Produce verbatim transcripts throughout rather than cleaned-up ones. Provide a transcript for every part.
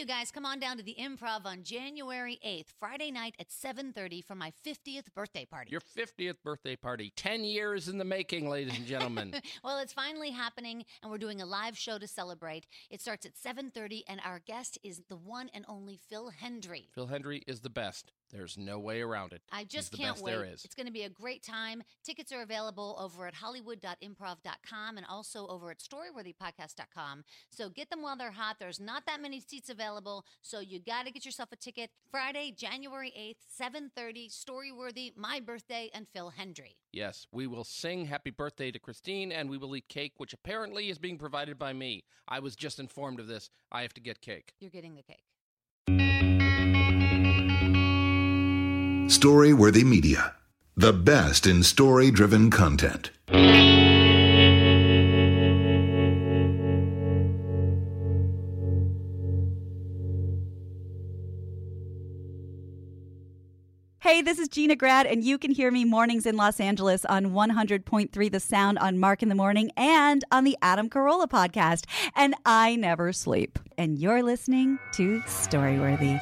you guys, come on down to the Improv on January eighth, Friday night at seven thirty for my fiftieth birthday party. Your fiftieth birthday party. Ten years in the making, ladies and gentlemen. Well, it's finally happening, and we're doing a live show to celebrate. It starts at seven thirty, and our guest is the one and only Phil Hendry. Phil Hendry is the best. There's no way around it. I just He's the can't best wait. There is. It's going to be a great time. Tickets are available over at hollywood dot improv dot com and also over at storyworthy podcast dot com. So get them while they're hot. There's not that many seats available, so you got to get yourself a ticket. Friday, January eighth, seven thirty, Storyworthy, my birthday, and Phil Hendry. Yes, we will sing happy birthday to Christine, and we will eat cake, which apparently is being provided by me. I was just informed of this. I have to get cake. You're getting the cake. Storyworthy Media, the best in story-driven content. Hey, this is Gina Grad, and you can hear me mornings in Los Angeles on one hundred point three The Sound on Mark in the Morning and on the Adam Carolla podcast. And I never sleep. And you're listening to Storyworthy.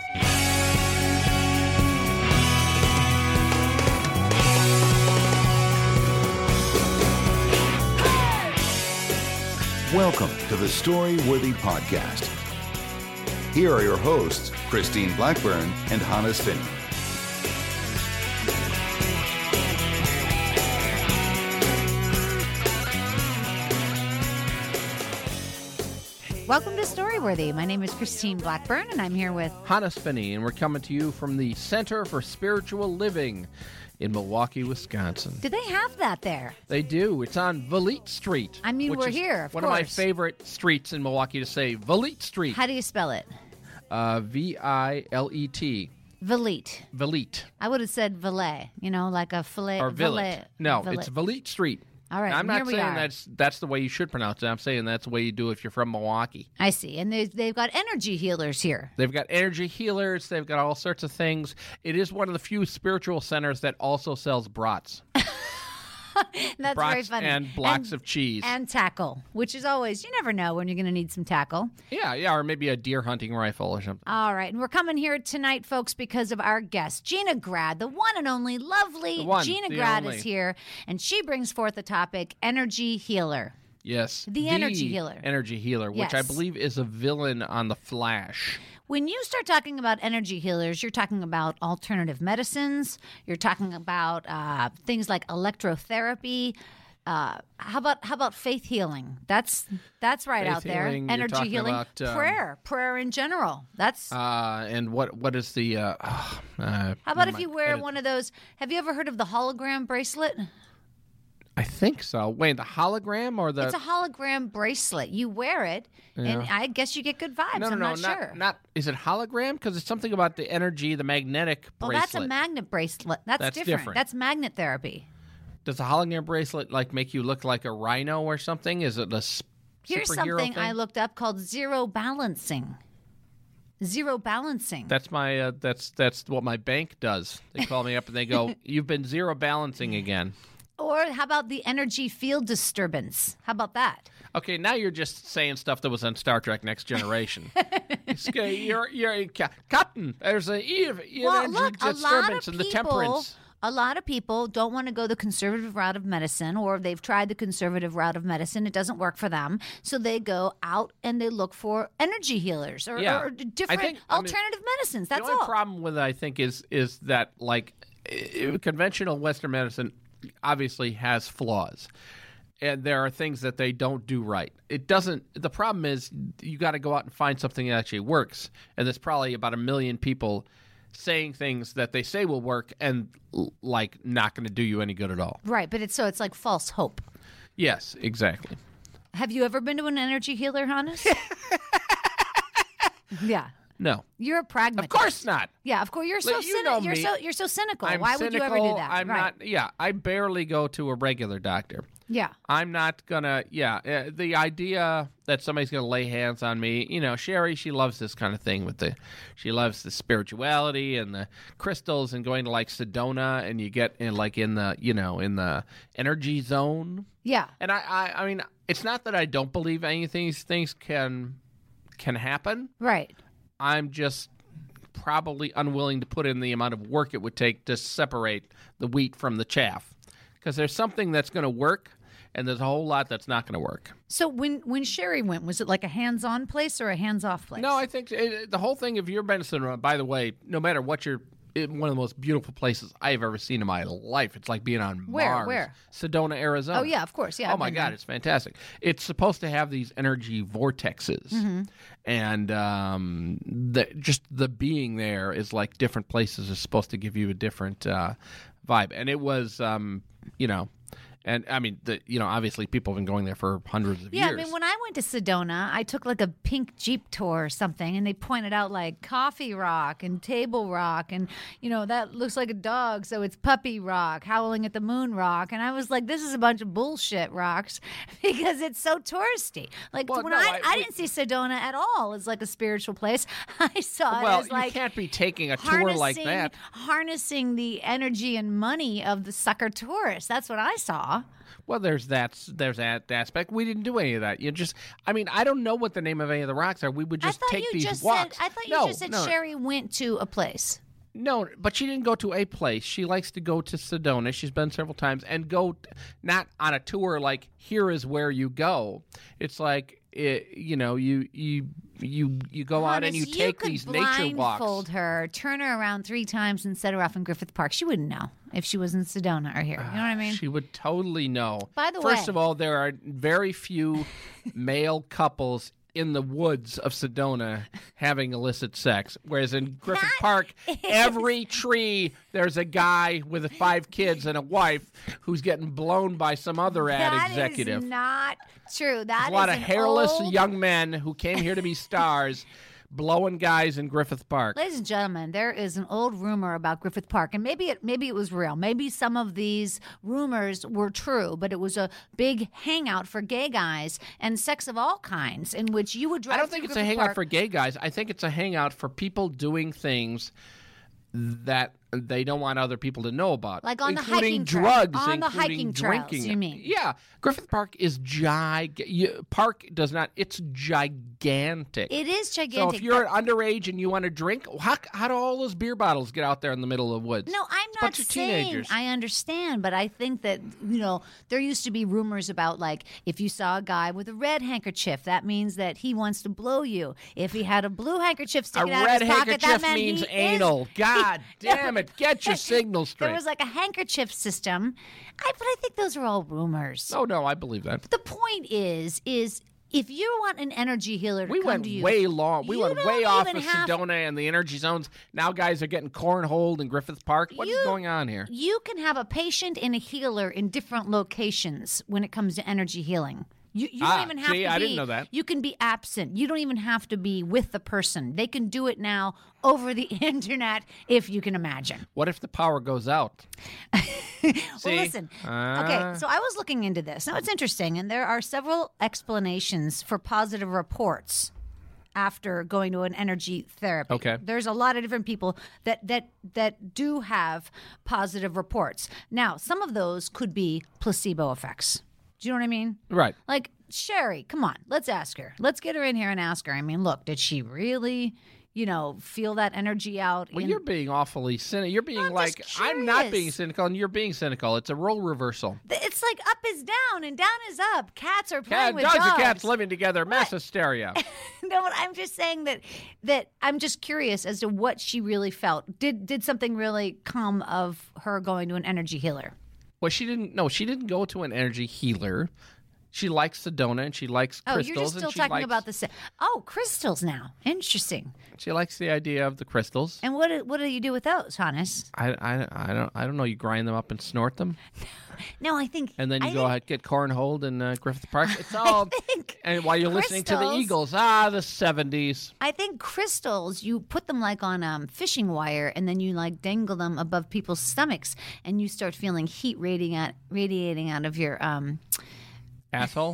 Welcome to the Storyworthy Podcast. Here are your hosts, Christine Blackburn and Hannes Finney. Welcome to Storyworthy. My name is Christine Blackburn, and I'm here with Hannes Finney, and we're coming to you from the Center for Spiritual Living in Milwaukee, Wisconsin. Do they have that there? They do. It's on Vileet Street. I mean, which we're is here, of one course. of my favorite streets in Milwaukee to say, Vileet Street. How do you spell it? Uh, V I L E T. Vileet. Vileet. I would have said valet, you know, like a filet. Or Vileet. valet- No, valet. it's Vileet Street. All right, I'm here not we saying are. that's that's the way you should pronounce it. I'm saying that's the way you do if you're from Milwaukee. I see. And they, they've got energy healers here. They've got energy healers. They've got all sorts of things. It is one of the few spiritual centers that also sells brats. That's brats very funny. and blocks and, of cheese. And tackle, which is always, you never know when you're going to need some tackle. Yeah, yeah, or maybe a deer hunting rifle or something. All right. And we're coming here tonight, folks, because of our guest, Gina Grad, the one and only lovely The one, Gina the Grad only. is here. And she brings forth the topic, energy healer. Yes. The energy healer. Energy healer, which I Yes. believe is a villain on The Flash. When you start talking about energy healers, you're talking about alternative medicines. You're talking about uh, things like electrotherapy. Uh, how about how about faith healing? That's that's right Faith out there. healing, you're Energy talking healing, about, um, prayer, prayer in general. That's. Uh, and what what is the... Uh, oh, uh, how about never if you mind. wear Edit. one of those? Have you ever heard of the hologram bracelet? I think so. Wait, the hologram or the... It's a hologram bracelet. You wear it, and I guess you get good vibes. no, no, I'm no, not, not, sure. not... Is it hologram? Because it's something about the energy, the magnetic well, bracelet. that's a magnet bracelet. That's, That's different. different. That's magnet therapy. Does a hologram bracelet like make you look like a rhino or something? Is it a s- Here's superhero something thing? I looked up called zero balancing. Zero balancing. That's my uh, that's that's what my bank does. They call me up and they go, "You've been zero balancing again." Or how about the energy field disturbance? How about that? Okay, now you're just saying stuff that was on Star Trek Next Generation. It's, uh, you're you're ca- Captain. There's a e- energy Well, look, a lot disturbance of in the people, temperance. a lot of people don't want to go the conservative route of medicine, or they've tried the conservative route of medicine. It doesn't work for them. So they go out and they look for energy healers or, Yeah. or different think- I mean, alternative medicines. That's the only all. problem with it, I think, is is that like i- conventional Western medicine obviously has flaws, and there are things that they don't do right. It doesn't. The problem is you got to go out and find something that actually works, and there's probably about a million people saying things that they say will work and l- like not going to do you any good at all. Right, but it's so it's like false hope. Yes, exactly. Have you ever been to an energy healer, Hannes? Yeah. No, You're a pragmatist. of course not. Yeah, of course. You're so Look, you cyni- know you're me. so you're so cynical. I'm Why would you ever do cynical. that? I'm right. not. Yeah, I barely go to a regular doctor. Yeah. I'm not gonna. Yeah, uh, the idea that somebody's gonna lay hands on me. You know, Sherry, she loves this kind of thing with the. She loves the spirituality and the crystals and going to like Sedona, and you get in like in the you know in the energy zone. Yeah. And I, I, I mean, it's not that I don't believe any of these things can can happen. Right. I'm just probably unwilling to put in the amount of work it would take to separate the wheat from the chaff. Because there's something that's going to work, and there's a whole lot that's not going to work. So when, when Sherry went, was it like a hands-on place or a hands-off place? No, I think it, the whole thing, if you're been to Sedona, by the way, no matter what you're, it, one of the most beautiful places I've ever seen in my life. It's like being on Where? Mars. Where? Sedona, Arizona. Oh, yeah, of course. Yeah. Oh, I've my been God, there. it's fantastic. It's supposed to have these energy vortexes. Mm-hmm. And um, the, just the being there is like different places is supposed to give you a different uh, vibe. And it was, um, you know, and I mean, the, you know, obviously people have been going there for hundreds of Yeah, years. I mean, when I went to Sedona, I took like a pink Jeep tour or something, and they pointed out like Coffee Rock and Table Rock, and, you know, that looks like a dog, so it's Puppy Rock, Howling at the Moon Rock. And I was like, this is a bunch of bullshit rocks because it's so touristy. Like, Well, when no, I, I- I we- didn't see Sedona at all as like a spiritual place. I saw well, it as you like can't be taking a tour like harnessing- that. harnessing the energy and money of the sucker tourists. That's what I saw. Well, there's that there's that aspect. We didn't do any of that. You just, I mean, I don't know what the name of any of the rocks are. We would just I thought take you these just walks. said I thought you no, just said no, Sherry went to a place. No, but she didn't go to a place. She likes to go to Sedona. She's been several times and go t- not on a tour like here is where you go. It's like it, you know, you you you you go out and you Honest, take could these nature walks. blindfold her, turn her around three times, and set her off in Griffith Park. She wouldn't know if she was in Sedona or here. You know what I mean? She would totally know. By the First way- of all, there are very few male couples in the woods of Sedona having illicit sex, whereas in Griffith That Park, is- every tree there's a guy with five kids and a wife who's getting blown by some other ad That executive. is not true. That There's a is lot of an hairless old- young men who came here to be stars, blowing guys in Griffith Park. Ladies and gentlemen, there is an old rumor about Griffith Park, and maybe it maybe it was real. Maybe some of these rumors were true, but it was a big hangout for gay guys and sex of all kinds, in which you would drive. I don't through think it's a Griffith hangout Park. for gay guys. I think it's a hangout for people doing things that they don't want other people to know about, Like on the including hiking trail. drugs, On the including hiking trails, drinking. you mean? Yeah, Griffith Park is gig. You, Park does not. It's gigantic. It is so gigantic. if you're but- underage and you want to drink, how, how do all those beer bottles get out there in the middle of the woods? No, I'm It's a not bunch of saying teenagers. I understand, but I think that, you know, there used to be rumors about, like, if you saw a guy with a red handkerchief, that means that he wants to blow you. If he had a blue handkerchief A sticking out red of his pocket, that handkerchief meant means he anal. Is, God damn it! Get your signal straight. There was like a handkerchief system. I, but I think those are all rumors. Oh no, I believe that. The point is, is if you want an energy healer to We come went to you, way long. We you went don't way off even of have- Sedona and the energy zones. Now guys are getting cornholed in Griffith Park. What is You- going on here? You can have a patient and a healer in different locations when it comes to energy healing. You, you Ah, don't even have see, to be. I didn't know that. You can be absent. You don't even have to be with the person. They can do it now over the internet, if you can imagine. What if the power goes out? Well, See? listen. Ah. Okay, so I was looking into this. Now, it's interesting, and there are several explanations for positive reports after going to an energy therapy. Okay. There's a lot of different people that that that do have positive reports. Now, some of those could be placebo effects. Do you know what I mean? Right. Like, Sherry, come on, let's ask her. Let's get her in here and ask her. I mean, look, did she really, you know, feel that energy out? Well, in- you're being awfully cynical. You're being I'm like, just I'm not being curious. cynical, and you're being cynical. It's a role reversal. It's like up is down and down is up. Cats are playing Cat, with dogs, dogs. and cats living together, mass hysteria. No, but I'm just saying that that I'm just curious as to what she really felt. Did did something really come of her going to an energy healer? Well, she didn't. No, she didn't go to an energy healer. She likes Sedona and she likes Oh, crystals. you're just still and she talking likes, about the se- oh crystals now. Interesting. She likes the idea of the crystals. And what do, what do you do with those, Hannes? I, I, I don't I don't know. You grind them up and snort them, No, I think and then you I go think, ahead get cornholed in uh, Griffith Park. It's all. think and while you're listening to the crystals- Eagles, ah, the seventies. I think crystals, you put them like on um, fishing wire, and then you like dangle them above people's stomachs, and you start feeling heat radiating out, radiating out of your um. Asshole.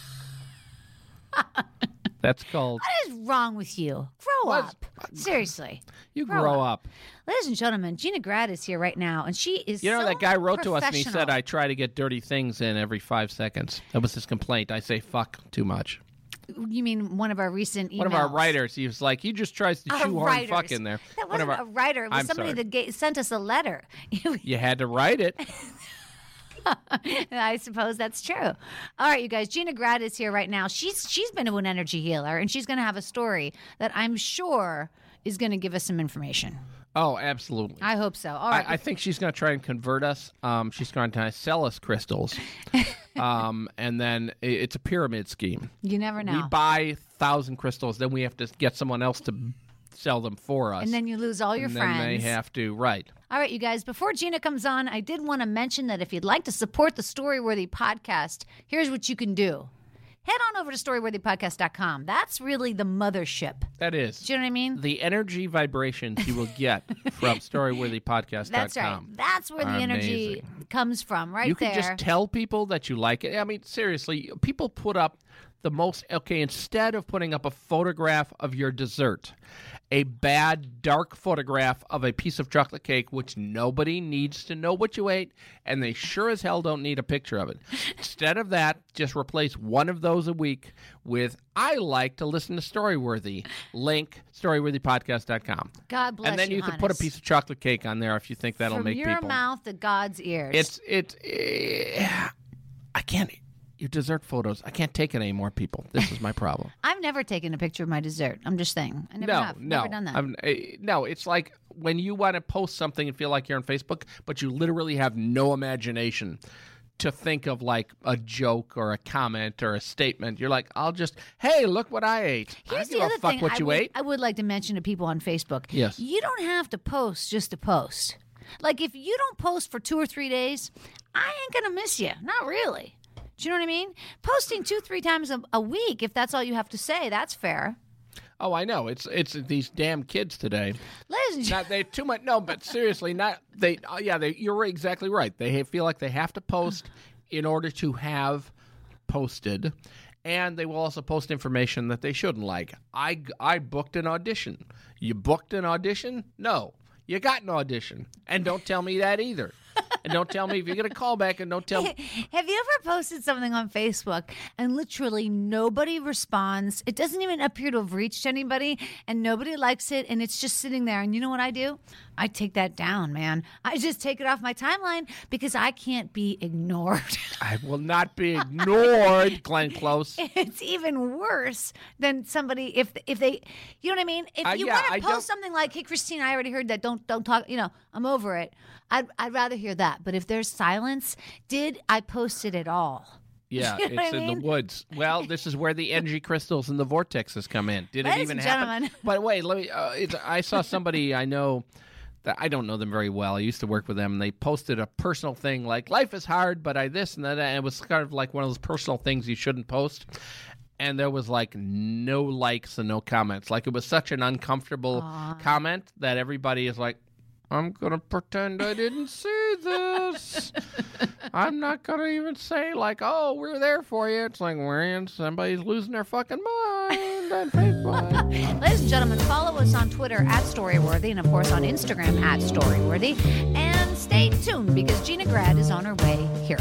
That's called. What is wrong with you? Grow What's- up. Seriously. You grow grow up. up. Ladies and gentlemen, Gina Grad is here right now, and she is You know, so that guy wrote to us and he said, professional. I try to get dirty things in every five seconds. That was his complaint. I say fuck too much. You mean one of our recent emails? One of our writers. He was like, he just tries to Our shoehorn writers. fuck in there. That One of wasn't our- a writer. It was I'm somebody sorry. that ga- sent us a letter. You had to write it. I suppose that's true. All right, you guys. Gina Grad is here right now. She's she's been to an energy healer, and she's going to have a story that I'm sure is going to give us some information. Oh, absolutely. I hope so. All right. I, I think she's going to try and convert us. Um, she's going to sell us crystals. um, and then i- it's a pyramid scheme. you never know. We buy a thousand crystals, then we have to get someone else to sell them for us. and then you lose all your and friends. then they have to, right. All right, you guys, before Gina comes on, I did want to mention that if you'd like to support the Storyworthy podcast, here's what you can do. Head on over to storyworthy podcast dot com. That's really the mothership. That is. Do you know what I mean? The energy vibrations you will get from storyworthy podcast dot com. That's right. That's where the are energy amazing. comes from, right You there. can just tell people that you like it. I mean, seriously, people put up the most, okay, instead of putting up a photograph of your dessert, a bad, dark photograph of a piece of chocolate cake, which nobody needs to know what you ate, and they sure as hell don't need a picture of it. Instead of that, just replace one of those a week with, I like to listen to Storyworthy. Link, storyworthy podcast dot com. God bless And then you, you can put a Hannes. piece of chocolate cake on there if you think that'll From make your people. mouth to God's ears. It's, it, eh, I can't, your dessert photos, I can't take it anymore, people. This is my problem. I've never taken a picture of my dessert. I'm just saying. I never no, have. no. Never done that. I'm, eh, no, it's like when you want to post something and feel like you're on Facebook, but you literally have no imagination to think of like a joke or a comment or a statement. You're like, I'll just, hey, look what I ate. I Here's don't give the a other fuck thing what I you would, ate. I would like to mention to people on Facebook. Yes. You don't have to post just to post. Like, if you don't post for two or three days, I ain't going to miss you. Not really. Do you know what I mean? Posting two, three times a, a week, if that's all you have to say, that's fair. Oh, I know. It's it's these damn kids today. Ladies and Not they too much. No, but seriously, not they. Oh, yeah, they. You're exactly right. They ha- feel like they have to post in order to have posted, and they will also post information that they shouldn't. Like, I I booked an audition. You booked an audition? No, you got an audition, and don't tell me that either. And don't tell me if you get a call back, and don't tell me. Have you ever posted something on Facebook and literally nobody responds? It doesn't even appear to have reached anybody and nobody likes it and it's just sitting there. And you know what I do? I take that down, man. I just take it off my timeline because I can't be ignored. I will not be ignored, Glenn Close. It's even worse than somebody if if they, you know what I mean? If Uh, you yeah, want I to don't- post something like, "Hey, Christine, I already heard that. Don't don't talk." You know, I'm over it. I'd I'd rather hear that. But if there's silence, did I post it at all? Yeah, You know it's what I in mean? the woods. Well, this is where the energy crystals and the vortexes come in. Did it Ladies even and happen? gentlemen. By the way, let me. Uh, it's, I saw somebody I know that I don't know them very well. I used to work with them. And they posted a personal thing like "Life is hard, but I this and that." And it was kind of like one of those personal things you shouldn't post. And there was like no likes and no comments. Like it was such an uncomfortable comment that everybody is like, I'm going to pretend I didn't see this. I'm not going to even say, like, oh, we're there for you. It's like, we're somebody's losing their fucking mind on Facebook. Ladies and gentlemen, follow us on Twitter at Storyworthy and, of course, on Instagram at Storyworthy. And stay tuned because Gina Grad is on her way here.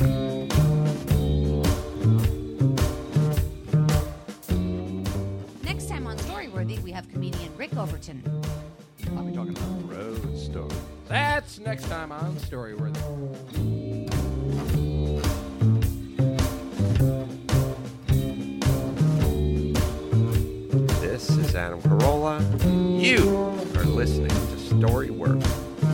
Next time on Storyworthy, we have comedian Rick Overton. I'll be talking about road stories. That's next time on Storyworthy. This is Adam Carolla. You are listening to Storyworthy.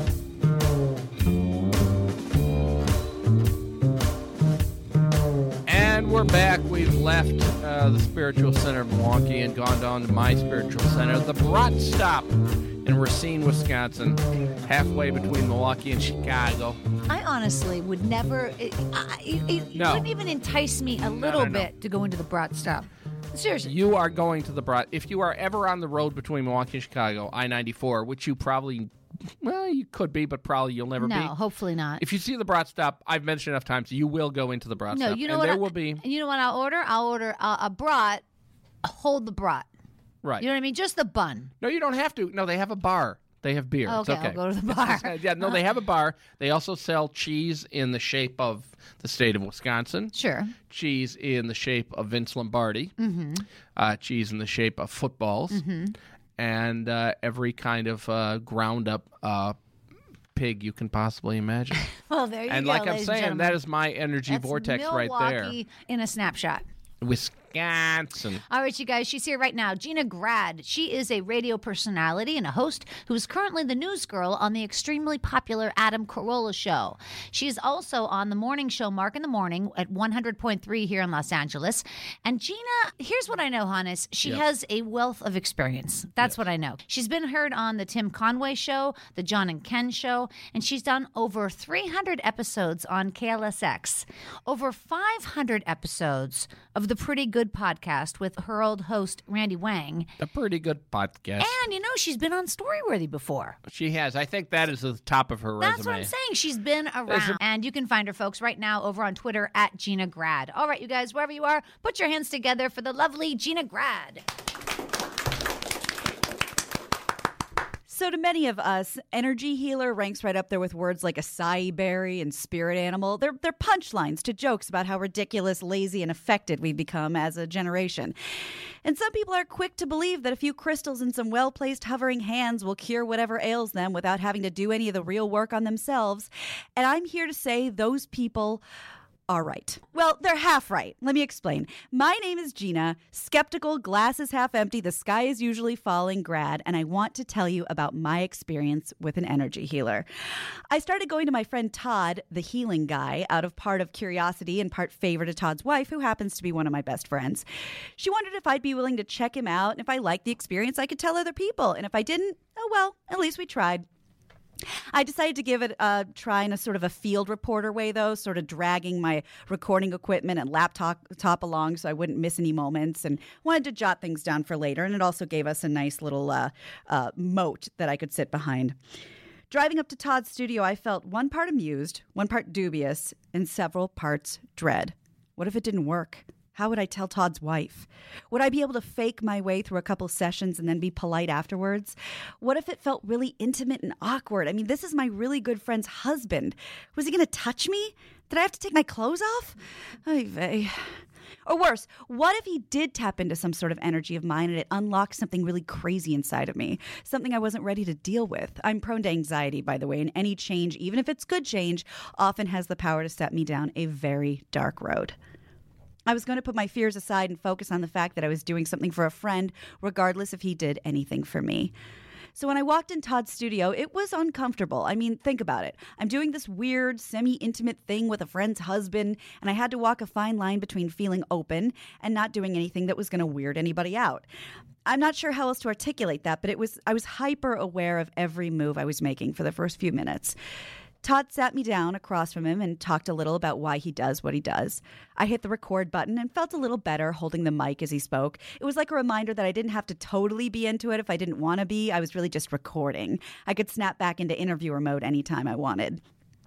And we're back. We've left uh, the Spiritual Center of Milwaukee and gone down to my spiritual center, the Brat Stop in Racine, Wisconsin, halfway between Milwaukee and Chicago. I honestly would never, it, I, it, it No. wouldn't even entice me a little no, no. bit to go into the Brat Stop. Seriously. You are going to the Brat. If you are ever on the road between Milwaukee and Chicago, I ninety-four, which you probably, well, you could be, but probably you'll never no, be. hopefully not. If you see the Brat Stop, I've mentioned enough times, you will go into the Brat no, Stop. you know and what? there I, will be, And you know what I'll order? I'll order a, a brat, hold the brat. right. You know what I mean? Just the bun. No, you don't have to. No, they have a bar. They have beer. Okay, it's okay. I'll go to the bar. yeah, no, they have a bar. They also sell cheese in the shape of the state of Wisconsin. Sure. Cheese in the shape of Vince Lombardi. Mm-hmm. Uh, cheese in the shape of footballs. Mm-hmm. And uh, every kind of uh, ground up uh, pig you can possibly imagine. Well, there you and go. like I'm ladies and saying, gentlemen. that is my energy That's vortex Milwaukee right there. in a snapshot. Wisconsin. All right, you guys, she's here right now. Gina Grad. She is a radio personality and a host who is currently the news girl on the extremely popular Adam Carolla show. She is also on the morning show Mark in the Morning at one hundred point three here in Los Angeles. And Gina, here's what I know, Hannes. She Yep. has a wealth of experience. That's what I know. She's been heard on the Tim Conway show, the John and Ken show, and she's done over three hundred episodes on K L S X, over five hundred episodes of the Pretty Good podcast with her old host, Randy Wang. A pretty good podcast. And, you know, she's been on Storyworthy before. She has. I think that is the top of her That's resume. what I'm saying. She's been around. And you can find her, folks, right now over on Twitter at Gina Grad. All right, you guys, wherever you are, put your hands together for the lovely Gina Grad. So to many of us, energy healer ranks right up there with words like acai berry and spirit animal. They're, they're punchlines to jokes about how ridiculous, lazy, and affected we've become as a generation. And some people are quick to believe that a few crystals and some well-placed hovering hands will cure whatever ails them without having to do any of the real work on themselves. And I'm here to say those people are right. Well, they're half right. Let me explain. My name is Gina, skeptical, glass is half empty, the sky is usually falling grad, and I want to tell you about my experience with an energy healer. I started going to my friend Todd, the healing guy, out of part of curiosity and part favor to Todd's wife, who happens to be one of my best friends. She wondered if I'd be willing to check him out, and if I liked the experience, I could tell other people. And if I didn't, oh well, at least we tried. I decided to give it a try in a sort of a field reporter way, though, sort of dragging my recording equipment and laptop top along so I wouldn't miss any moments, and wanted to jot things down for later. And it also gave us a nice little uh, uh, moat that I could sit behind. Driving up to Todd's studio, I felt one part amused, one part dubious, and several parts dread. What if it didn't work? How would I tell Todd's wife? Would I be able to fake my way through a couple sessions and then be polite afterwards? What if it felt really intimate and awkward? I mean, this is my really good friend's husband. Was he going to touch me? Did I have to take my clothes off? Ay vey. Or worse, what if he did tap into some sort of energy of mine and it unlocked something really crazy inside of me? Something I wasn't ready to deal with. I'm prone to anxiety, by the way, and any change, even if it's good change, often has the power to set me down a very dark road. I was going to put my fears aside and focus on the fact that I was doing something for a friend, regardless if he did anything for me. So when I walked in Todd's studio, it was uncomfortable. I mean, think about it. I'm doing this weird, semi-intimate thing with a friend's husband, and I had to walk a fine line between feeling open and not doing anything that was going to weird anybody out. I'm not sure how else to articulate that, but it was I was hyper aware of every move I was making for the first few minutes. Todd sat me down across from him and talked a little about why he does what he does. I hit the record button and felt a little better holding the mic as he spoke. It was like a reminder that I didn't have to totally be into it if I didn't want to be. I was really just recording. I could snap back into interviewer mode anytime I wanted.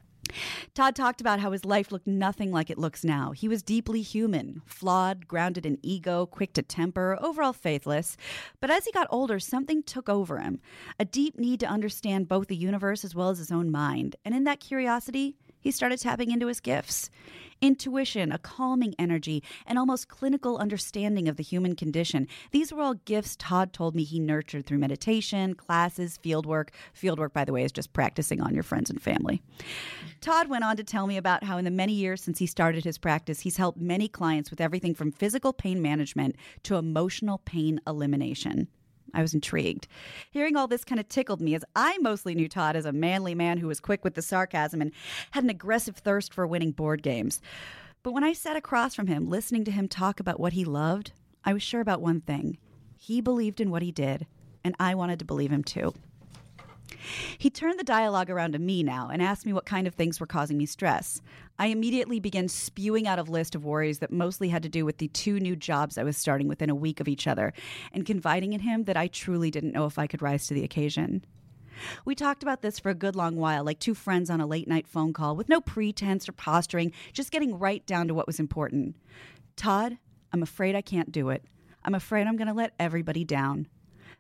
Todd talked about how his life looked nothing like it looks now. He was deeply human, flawed, grounded in ego, quick to temper, overall faithless. But as he got older, something took over him, a deep need to understand both the universe as well as his own mind. And in that curiosity, he started tapping into his gifts. Intuition, a calming energy, an almost clinical understanding of the human condition. These were all gifts Todd told me he nurtured through meditation, classes, fieldwork. Fieldwork, by the way, is just practicing on your friends and family. Todd went on to tell me about how in the many years since he started his practice, he's helped many clients with everything from physical pain management to emotional pain elimination. I was intrigued. Hearing all this kind of tickled me, as I mostly knew Todd as a manly man who was quick with the sarcasm and had an aggressive thirst for winning board games. But when I sat across from him, listening to him talk about what he loved, I was sure about one thing. He believed in what he did, and I wanted to believe him too. He turned the dialogue around to me now and asked me what kind of things were causing me stress. I immediately began spewing out a list of worries that mostly had to do with the two new jobs I was starting within a week of each other, and confiding in him that I truly didn't know if I could rise to the occasion. We talked about this for a good long while, like two friends on a late-night phone call, with no pretense or posturing, just getting right down to what was important. Todd, I'm afraid I can't do it. I'm afraid I'm going to let everybody down.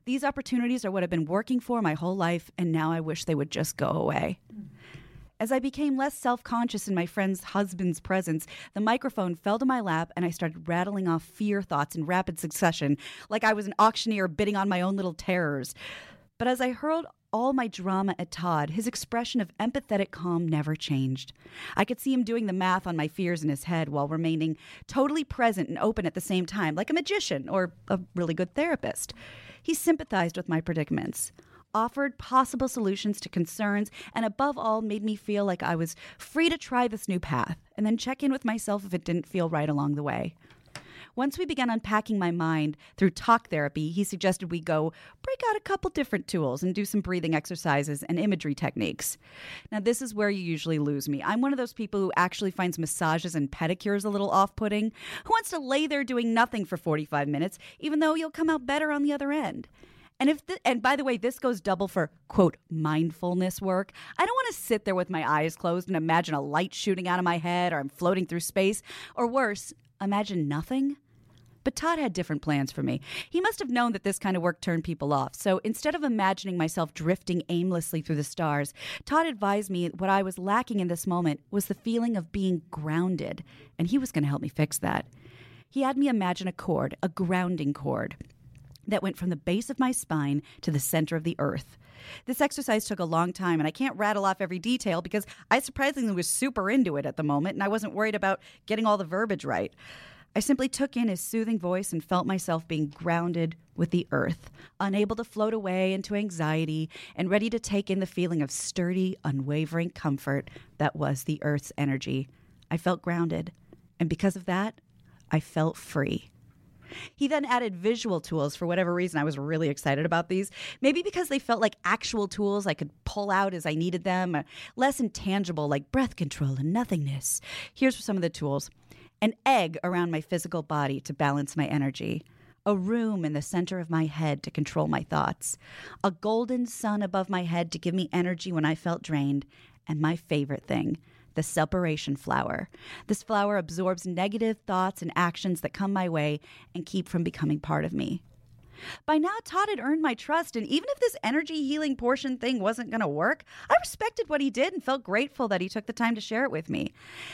These opportunities are what I've been working for my whole life, and now I wish they would just go away. As I became less self-conscious in my friend's husband's presence, the microphone fell to my lap and I started rattling off fear thoughts in rapid succession, like I was an auctioneer bidding on my own little terrors. But as I hurled all my drama at Todd, his expression of empathetic calm never changed. I could see him doing the math on my fears in his head while remaining totally present and open at the same time, like a magician or a really good therapist. He sympathized with my predicaments, offered possible solutions to concerns, and above all made me feel like I was free to try this new path and then check in with myself if it didn't feel right along the way. Once we began unpacking my mind through talk therapy, he suggested we go break out a couple different tools and do some breathing exercises and imagery techniques. Now, this is where you usually lose me. I'm one of those people who actually finds massages and pedicures a little off-putting, who wants to lay there doing nothing for forty-five minutes, even though you'll come out better on the other end. And if the, and by the way, this goes double for, quote, mindfulness work. I don't want to sit there with my eyes closed and imagine a light shooting out of my head or I'm floating through space. Or worse, imagine nothing. But Todd had different plans for me. He must have known that this kind of work turned people off. So instead of imagining myself drifting aimlessly through the stars, Todd advised me what I was lacking in this moment was the feeling of being grounded. And he was going to help me fix that. He had me imagine a cord, a grounding cord, that went from the base of my spine to the center of the earth. This exercise took a long time, and I can't rattle off every detail because I surprisingly was super into it at the moment, and I wasn't worried about getting all the verbiage right. I simply took in his soothing voice and felt myself being grounded with the earth, unable to float away into anxiety and ready to take in the feeling of sturdy, unwavering comfort that was the earth's energy. I felt grounded, and because of that, I felt free. He then added visual tools. For whatever reason, I was really excited about these. Maybe because they felt like actual tools I could pull out as I needed them, or less intangible like breath control and nothingness. Here's some of the tools. An egg around my physical body to balance my energy. A room in the center of my head to control my thoughts. A golden sun above my head to give me energy when I felt drained. And my favorite thing, the separation flower. This flower absorbs negative thoughts and actions that come my way and keep from becoming part of me. By now, Todd had earned my trust, and even if this energy healing portion thing wasn't going to work, I respected what he did and felt grateful that he took the time to share it with me.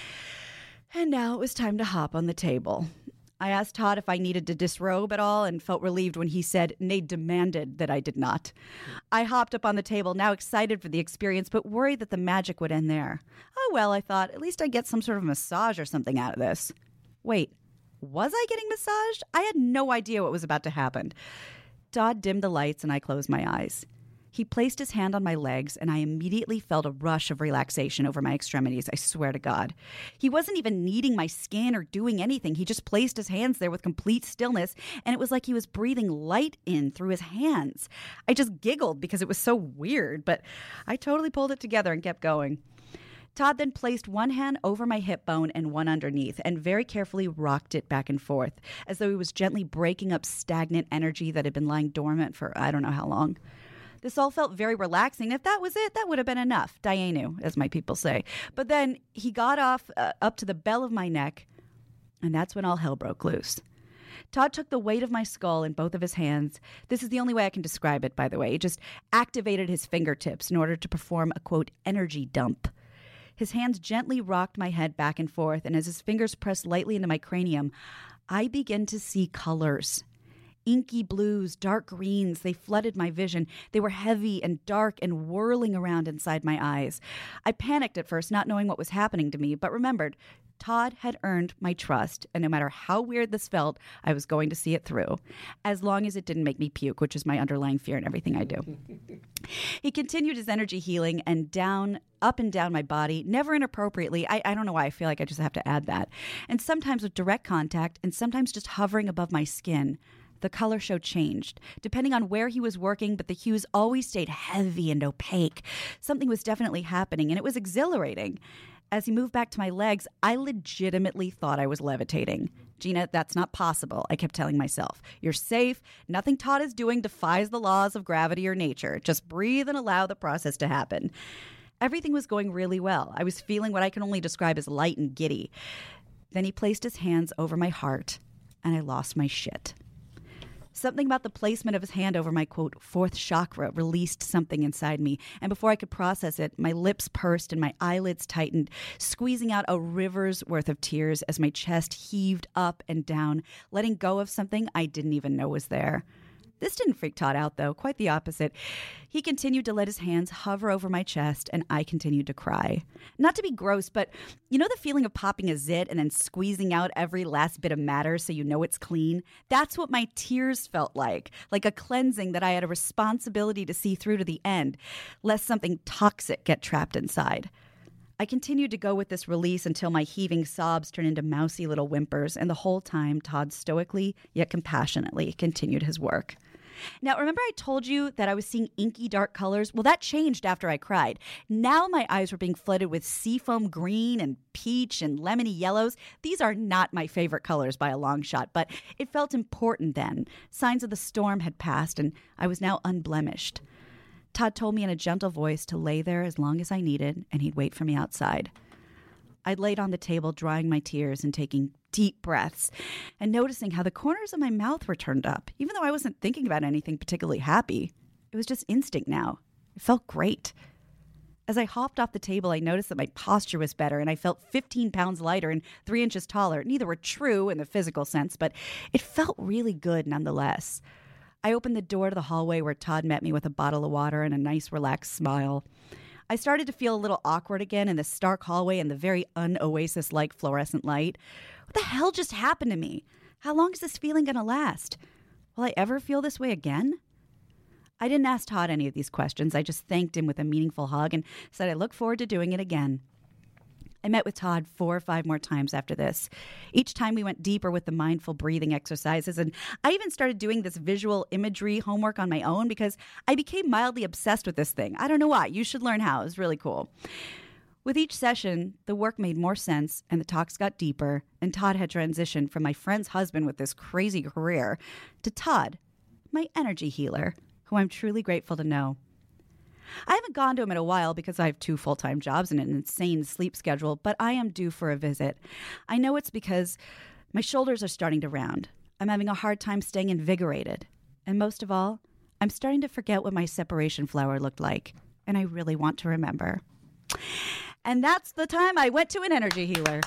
And now it was time to hop on the table. I asked Todd if I needed to disrobe at all and felt relieved when he said, nay, demanded that I did not. I hopped up on the table, now excited for the experience, but worried that the magic would end there. Oh, well, I thought, at least I'd get some sort of massage or something out of this. Wait, was I getting massaged? I had no idea what was about to happen. Todd dimmed the lights and I closed my eyes. He placed his hand on my legs, and I immediately felt a rush of relaxation over my extremities, I swear to God. He wasn't even kneading my skin or doing anything. He just placed his hands there with complete stillness, and it was like he was breathing light in through his hands. I just giggled because it was so weird, but I totally pulled it together and kept going. Todd then placed one hand over my hip bone and one underneath and very carefully rocked it back and forth, as though he was gently breaking up stagnant energy that had been lying dormant for I don't know how long. This all felt very relaxing. If that was it, that would have been enough. Dayenu, as my people say. But then he got off uh, up to the bell of my neck, and that's when all hell broke loose. Todd took the weight of my skull in both of his hands. This is the only way I can describe it, by the way. He just activated his fingertips in order to perform a, quote, energy dump. His hands gently rocked my head back and forth, and as his fingers pressed lightly into my cranium, I began to see colors. Inky blues, dark greens, they flooded my vision. They were heavy and dark and whirling around inside my eyes. I panicked at first, not knowing what was happening to me, but remembered, Todd had earned my trust, and no matter how weird this felt, I was going to see it through, as long as it didn't make me puke, which is my underlying fear in everything I do. He continued his energy healing and down, up and down my body, never inappropriately. I, I don't know why I feel like I just have to add that. And sometimes with direct contact, and sometimes just hovering above my skin. The color show changed, depending on where he was working, but the hues always stayed heavy and opaque. Something was definitely happening, and it was exhilarating. As he moved back to my legs, I legitimately thought I was levitating. Gina, that's not possible, I kept telling myself. You're safe. Nothing Todd is doing defies the laws of gravity or nature. Just breathe and allow the process to happen. Everything was going really well. I was feeling what I can only describe as light and giddy. Then he placed his hands over my heart, and I lost my shit. Something about the placement of his hand over my, quote, fourth chakra released something inside me. And before I could process it, my lips pursed and my eyelids tightened, squeezing out a river's worth of tears as my chest heaved up and down, letting go of something I didn't even know was there. This didn't freak Todd out, though. Quite the opposite. He continued to let his hands hover over my chest, and I continued to cry. Not to be gross, but you know the feeling of popping a zit and then squeezing out every last bit of matter so you know it's clean? That's what my tears felt like, like a cleansing that I had a responsibility to see through to the end, lest something toxic get trapped inside. I continued to go with this release until my heaving sobs turned into mousy little whimpers, and the whole time Todd stoically, yet compassionately, continued his work. Now, remember I told you that I was seeing inky dark colors? Well, that changed after I cried. Now my eyes were being flooded with seafoam green and peach and lemony yellows. These are not my favorite colors by a long shot, but it felt important then. Signs of the storm had passed, and I was now unblemished. Todd told me in a gentle voice to lay there as long as I needed, and he'd wait for me outside. I laid on the table, drying my tears and taking deep breaths, and noticing how the corners of my mouth were turned up, even though I wasn't thinking about anything particularly happy. It was just instinct now. It felt great. As I hopped off the table, I noticed that my posture was better, and I felt fifteen pounds lighter and three inches taller. Neither were true in the physical sense, but it felt really good nonetheless. I opened the door to the hallway where Todd met me with a bottle of water and a nice, relaxed smile. I started to feel a little awkward again in the stark hallway and the very un-Oasis-like fluorescent light. What the hell just happened to me? How long is this feeling going to last? Will I ever feel this way again? I didn't ask Todd any of these questions. I just thanked him with a meaningful hug and said I look forward to doing it again. I met with Todd four or five more times after this. Each time we went deeper with the mindful breathing exercises, and I even started doing this visual imagery homework on my own because I became mildly obsessed with this thing. I don't know why. You should learn how. It was really cool. With each session, the work made more sense and the talks got deeper, and Todd had transitioned from my friend's husband with this crazy career to Todd, my energy healer, who I'm truly grateful to know. I haven't gone to him in a while because I have two full-time jobs and an insane sleep schedule, but I am due for a visit. I know it's because my shoulders are starting to round. I'm having a hard time staying invigorated. And most of all, I'm starting to forget what my separation flower looked like, and I really want to remember. And that's the time I went to an energy healer.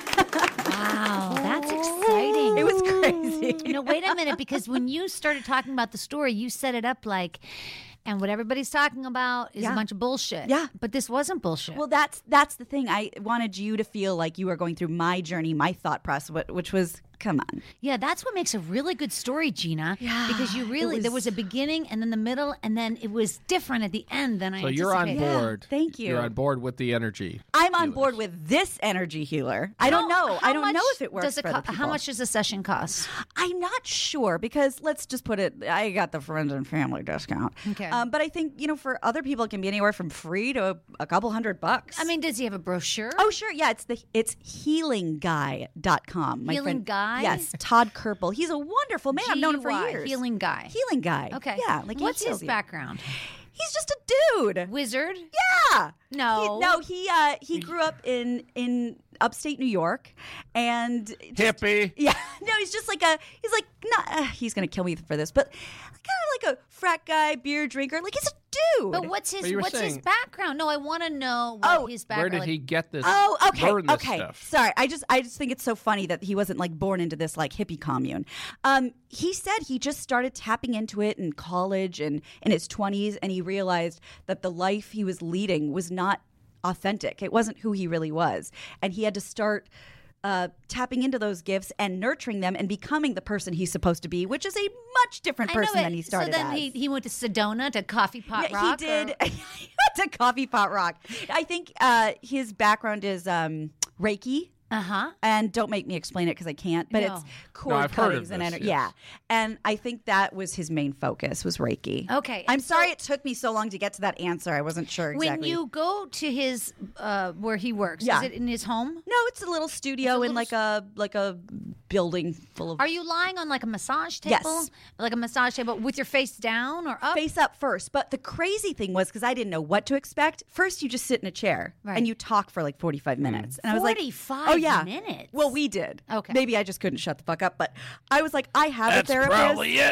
Wow, that's exciting. It was crazy. No, wait a minute, because when you started talking about the story, you set it up like, and what everybody's talking about is Yeah. a bunch of bullshit. Yeah. But this wasn't bullshit. Well, that's that's the thing. I wanted you to feel like you were going through my journey, my thought process, wh- which was, come on. Yeah, that's what makes a really good story, Gina. Yeah, Because you really, it there was- was a beginning and then the middle, and then it was different at the end than I So you're on anticipated. board. Thank you. You're on board with the energy. I'm on healers. board with this energy healer. I don't How- know. how I don't much know if it works does it for co- other people. How much does a session cost? I'm not sure because let's just put it, I got the friends and family discount. Okay. Um, but I think, you know, for other people, it can be anywhere from free to a, a couple hundred bucks. I mean, does he have a brochure? Oh, sure. Yeah, it's the it's healing guy dot com. My Healing friend, Guy? Yes, Todd Kerpel. He's a wonderful man. I've known him for G U I, years. Healing Guy. Healing guy. Okay. Yeah. Like he What's heals his you. background? He's just a dude. Wizard? Yeah. No. He, no, he uh, he grew up in in upstate New York, and just- Hippie. Yeah, no, he's just like a he's like not uh, he's gonna kill me for this, but kind of like a frat guy, beer drinker. Like he's a dude. But what's his But you were what's his saying- background? No, I want to know what Oh, his Where background. did like- he get this? Oh, okay, learn this okay. stuff? Sorry, I just I just think it's so funny that he wasn't like born into this like hippie commune. Um, he said he just started tapping into it in college and in his twenties, and he realized that the life he was leading was not authentic. It wasn't who he really was, and he had to start uh, tapping into those gifts and nurturing them and becoming the person he's supposed to be, which is a much different I know person it. than he started So then as. he, he went to Sedona to Coffee Pot Yeah, Rock? he did. or- He went to Coffee Pot Rock. I think uh, his background is um, Reiki. Uh-huh. And don't make me explain it because I can't. But No. it's cord No, I've heard cuttings of and this, ener- yes. yeah. And I think that was his main focus was Reiki. Okay, I'm and so- sorry it took me so long to get to that answer. I wasn't sure When exactly. you go to his, uh, where he works, Yeah. is it in his home? No, it's a little studio It's a in little like a like a building full of Are you lying on like a massage table? Yes. Like a massage table with your face down or up? face up first. But the crazy thing was, because I didn't know what to expect, first you just sit in a chair Right. and you talk for like forty-five minutes. And I was like, forty-five oh, yeah. minutes? Well, we did. Okay. Maybe I just couldn't shut the fuck up. But I was like, I have That's a therapist. probably it.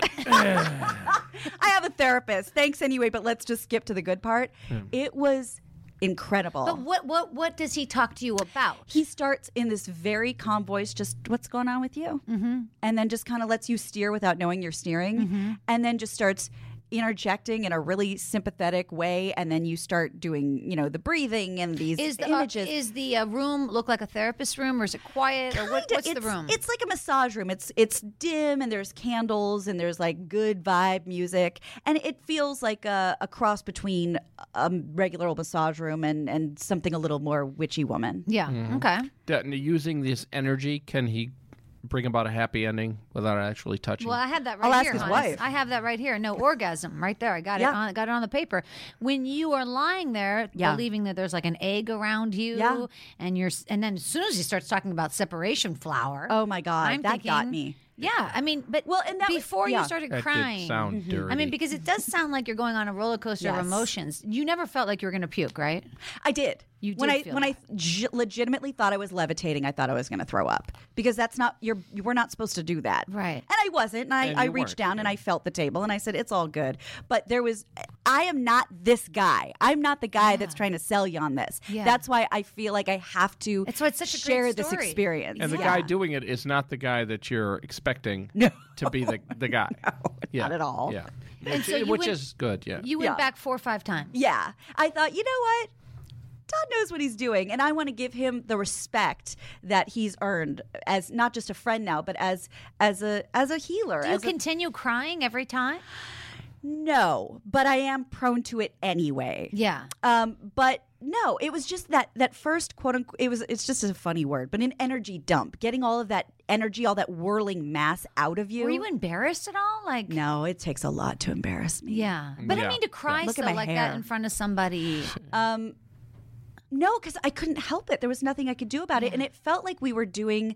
I have a therapist. Thanks anyway, but let's just skip to the good part. It was incredible. But what what what does he talk to you about? He starts in this very calm voice, just what's going on with you? Mm-hmm. And then just kind of lets you steer without knowing you're steering. Mm-hmm. And then just starts interjecting in a really sympathetic way. And then you start doing, you know, the breathing and these Is the uh, images. is the uh, room look like a therapist room, or is it quiet, or what, Kinda. what's it's, the room? It's like a massage room. It's it's dim and there's candles and there's like good vibe music, and it feels like a, a cross between a regular old massage room and, and something a little more witchy woman. yeah. Okay. That- using this energy, can he bring about a happy ending without actually touching? Well, I had that right I'll ask here. his Hans. wife. I have that right here. No orgasm, right there. I got Yeah. it. On, got it on the paper. When you are lying there, Yeah. believing that there's like an egg around you, Yeah. and you're, and then as soon as he starts talking about separation flower, Oh my God, I'm that got thinking- me. Yeah, I mean, but Well, and that was- before yeah. you started that crying, did sound dirty. I mean, because it does sound like you're going on a roller coaster of Yes. emotions. You never felt like you were going to puke, right? I did. You when did I feel when that. I j- legitimately thought I was levitating, I thought I was going to throw up because that's not you're we're not supposed to do that, Right. And I wasn't. And I, And I you reached weren't, down and yeah. I felt the table and I said it's all good. But there was, I am not this guy. I'm not the guy that's trying to sell you on this. Yeah. That's why I feel like I have to. That's why it's such a great share this story. experience. and the Yeah. guy doing it is not the guy that you're expecting No. to be the, the guy. yeah. not at all. Yeah. And Which, so you which went- is good, yeah. You went Yeah. back four or five times. Yeah. I thought, you know what? Todd knows what he's doing, and I want to give him the respect that he's earned as not just a friend now, but as as a as a healer. Do you as a- continue crying every time? No, but I am prone to it anyway. Yeah. Um, but no, it was just that that first quote unquote. It was. It's just a funny word, but an energy dump, getting all of that energy, all that whirling mass out of you. Were you embarrassed at all? Like, No, it takes a lot to embarrass me. yeah. But I Yeah. mean, to cry Look at so my like hair. that in front of somebody. Um, no, because I couldn't help it. There was nothing I could do about it, and it felt like we were doing,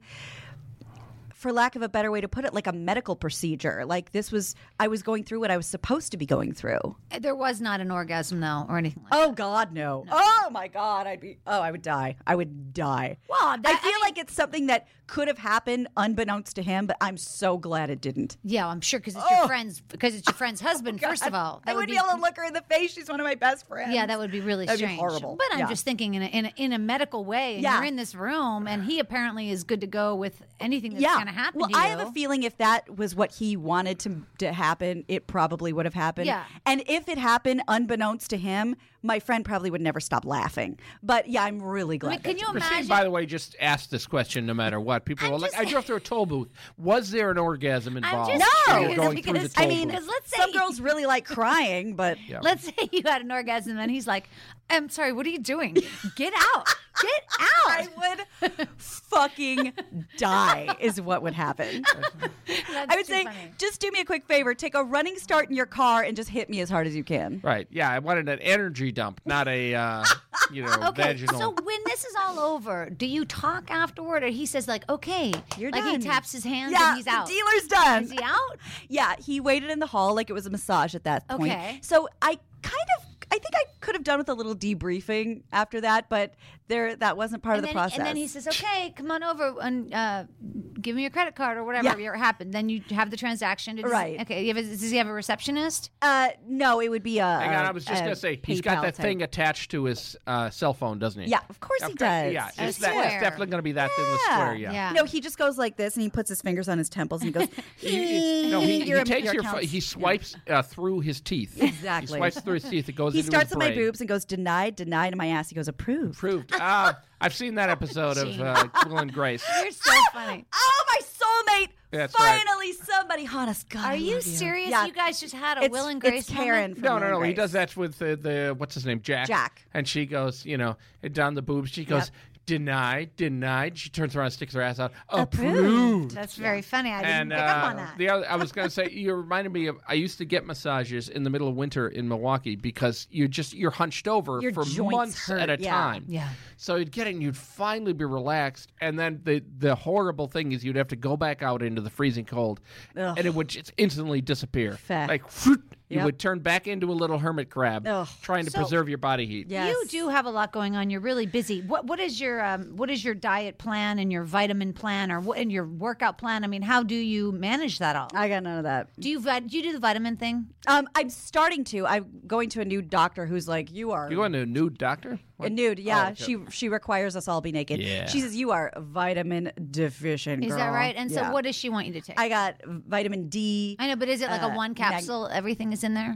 for lack of a better way to put it, like a medical procedure. Like this was, I was going through what I was supposed to be going through. There was not an orgasm, though, or anything like Oh God, no. Oh my God, I'd be. Oh, I would die. I would die. Well, I that- feel I mean- like it's something that could have happened unbeknownst to him, but I'm so glad it didn't. Yeah, I'm sure because it's Oh. your friend's because it's your friend's husband. First of all, I that wouldn't be able to look her in the face. She's one of my best friends. Yeah, that would be really That'd be strange. horrible. But I'm Yeah. just thinking in a, in a in a medical way, and Yeah. you're in this room, and he apparently is good to go with anything that's yeah. going to happen well, to you. I have a feeling if that was what he wanted to to happen, it probably would have happened. Yeah. And if it happened unbeknownst to him, my friend probably would never stop laughing. But yeah, I'm really I glad. mean, can that- you Christine, imagine? by the way, just ask this question no matter what. People I'm are like, just- I drove through a toll booth. Was there an orgasm involved? just No! when you were curious going because through the toll I mean, booth? because let's say some girls really like crying, but Yeah. Let's say you had an orgasm and he's like, I'm sorry, what are you doing? Get out. Get out. I would fucking die is what would happen. That's I would too say, funny. just do me a quick favor. Take a running start in your car and just hit me as hard as you can. Right. Yeah, I wanted an energy dump, not a, uh, you know, Okay, vaginal. so when this is all over, do you talk afterward, or he says like, "Okay," You're like done. he taps his hands Yeah, and he's out? the dealer's done. Is he out? Yeah, he waited in the hall like it was a massage at that point. Okay. So I kind of, I think I could have done with a little debriefing after that, but there, that wasn't part And of the then, process. and then he says, "Okay, come on over and uh, give me your credit card or whatever Yeah. happened." Then you have the transaction. Does- Right. Okay. you have a- Does he have a receptionist? uh, no, it would be a. Hang on, a- I was just a going to say, he's got PayPal that type. thing attached to his uh, cell phone, doesn't he? Yeah, of course he does. Yeah, A it's, that, square. it's definitely going to be that in the square, yeah. Yeah. No, he just goes like this and he puts his fingers on his temples and he goes. He, no, he, he Your- takes your your, accounts. he swipes uh, through his teeth. Exactly. He swipes through his teeth. It goes He into starts his at my brain. boobs and goes denied, denied, and my ass. He goes approved. Proved. Uh, I've seen that episode of uh, Will and Grace. You're so funny. Oh, my soulmate! That's right. Finally, somebody. Honest God, Are I you love serious? Yeah. You guys just had a It's, Will and Grace it's Karen. moment? From No, Will no, and no. He Grace. does that with the, the what's his name, Jack. Jack. And she goes, you know, down the boobs. She goes, Denied, denied. She turns around and sticks her ass out. Approved. Approved. That's very funny. I didn't And pick uh, up on that. the other, I was going to say, you reminded me of. I used to get massages in the middle of winter in Milwaukee because you just you're hunched over Your for joints months hurt, at a yeah. time. Yeah. So you'd get it and you'd finally be relaxed, and then the the horrible thing is you'd have to go back out into the freezing cold, Ugh. and it would just instantly disappear. Fact. Like whoop, you Yep. would turn back into a little hermit crab, Ugh. trying to So- preserve your body heat. Yes. You do have a lot going on. You're really busy. What what is your um, what is your diet plan and your vitamin plan, or what and your workout plan? I mean, how do you manage that all? I got none of that. Do you vi- do you do the vitamin thing? Um, I'm starting to. I'm going to a new doctor who's like, you are You going to a nude doctor? a nude. Yeah, Oh, okay. she she requires us all be naked. Yeah. She says you are vitamin deficient. Is that girl." right? And so, Yeah. what does she want you to take? I got vitamin D. I know, but is it like uh, a one mag- capsule? Everything is in there.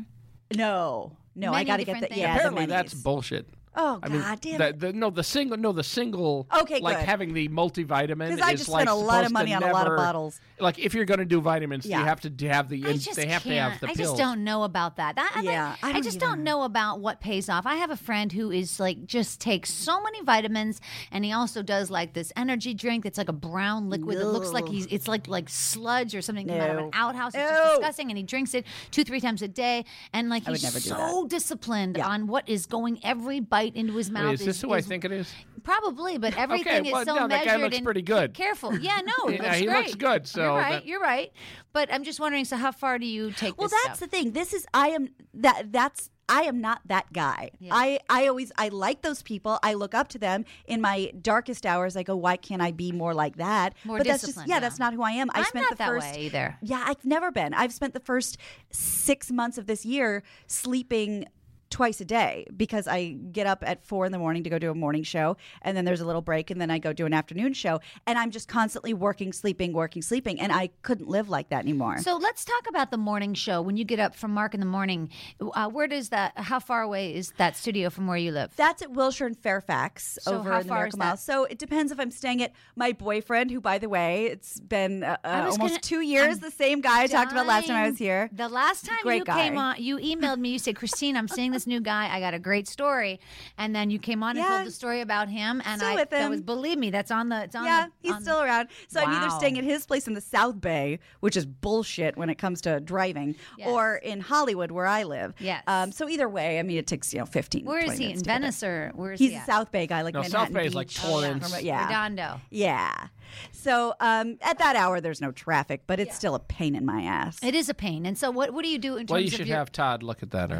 No, no, I Many got to get different the things? yeah. the Apparently, that's minis. bullshit. Oh I mean, God damn the, it! the, no, the single, no, the single. Okay, like good. having the multivitamin. Because I is just like spent a lot of supposed money to on a lot of never- bottles. Like if you're going to do vitamins, Yeah. you have to have the. I in- just they have can't. to have the I pills. just don't know about that. that I, Yeah, like, I I, don't just either. don't know about what pays off. I have a friend who is like just takes so many vitamins, and he also does like this energy drink that's like a brown liquid that looks like Ugh. he's it's like like sludge or something came out of an No. outhouse. It's Ew. just disgusting, and he drinks it two three times a day, and like I would he's never do so disciplined Yeah. on what is going every bite into his mouth. Wait, is this who I think it is? Probably, but everything well, is so no, that measured guy looks and pretty good. careful. Yeah, no, it Yeah, looks he great. looks good, so you're right. that- You're right. But I'm just wondering. So, how far do you take Well, this that's stuff? the thing. This is I am that that's I am not that guy. Yeah. I I always I like those people. I look up to them. In my darkest hours, I go, why can't I be more like that? More but that's just disciplined, yeah, yeah. that's not who I am. I I'm spent not the that first way either. Yeah, I've never been. I've spent the first six months of this year sleeping twice a day because I get up at four in the morning to go do a morning show, and then there's a little break, and then I go do an afternoon show, and I'm just constantly working, sleeping, working, sleeping, and I couldn't live like that anymore. So let's talk about the morning show. When you get up from Mark in the morning, uh, where does that? How far away is that studio from where you live? That's at Wilshire and Fairfax So over how in the far Miracle is Mile. that? So it depends if I'm staying at my boyfriend, who, by the way, it's been uh, uh, was almost gonna- two years. I'm the same guy I talked about last time I dying. was here. The last time Great you guy. came on, you emailed me. You said, "Christine, I'm seeing this new guy. I got a great story." And then you came on and Yeah. told the story about him. And Still I with that him. was believe me, that's on the. It's on Yeah, the, he's on still around. So I'm either Wow. staying at his place in the South Bay, which is bullshit when it comes to driving, Yes. or in Hollywood where I live. Yes. Um, so either way, I mean, it takes you know fifteen. Where is twenty he? minutes In to get there. Venice or where is He's he a at? South Bay guy, like No, Manhattan South Bay is like Beach. Torrance. From- yeah. Redondo. Yeah. So um, at that hour, there's no traffic, but it's still a pain in my ass. It is a pain. And so, what what do you do in terms Well, you of should your, have Todd look at that. Arm.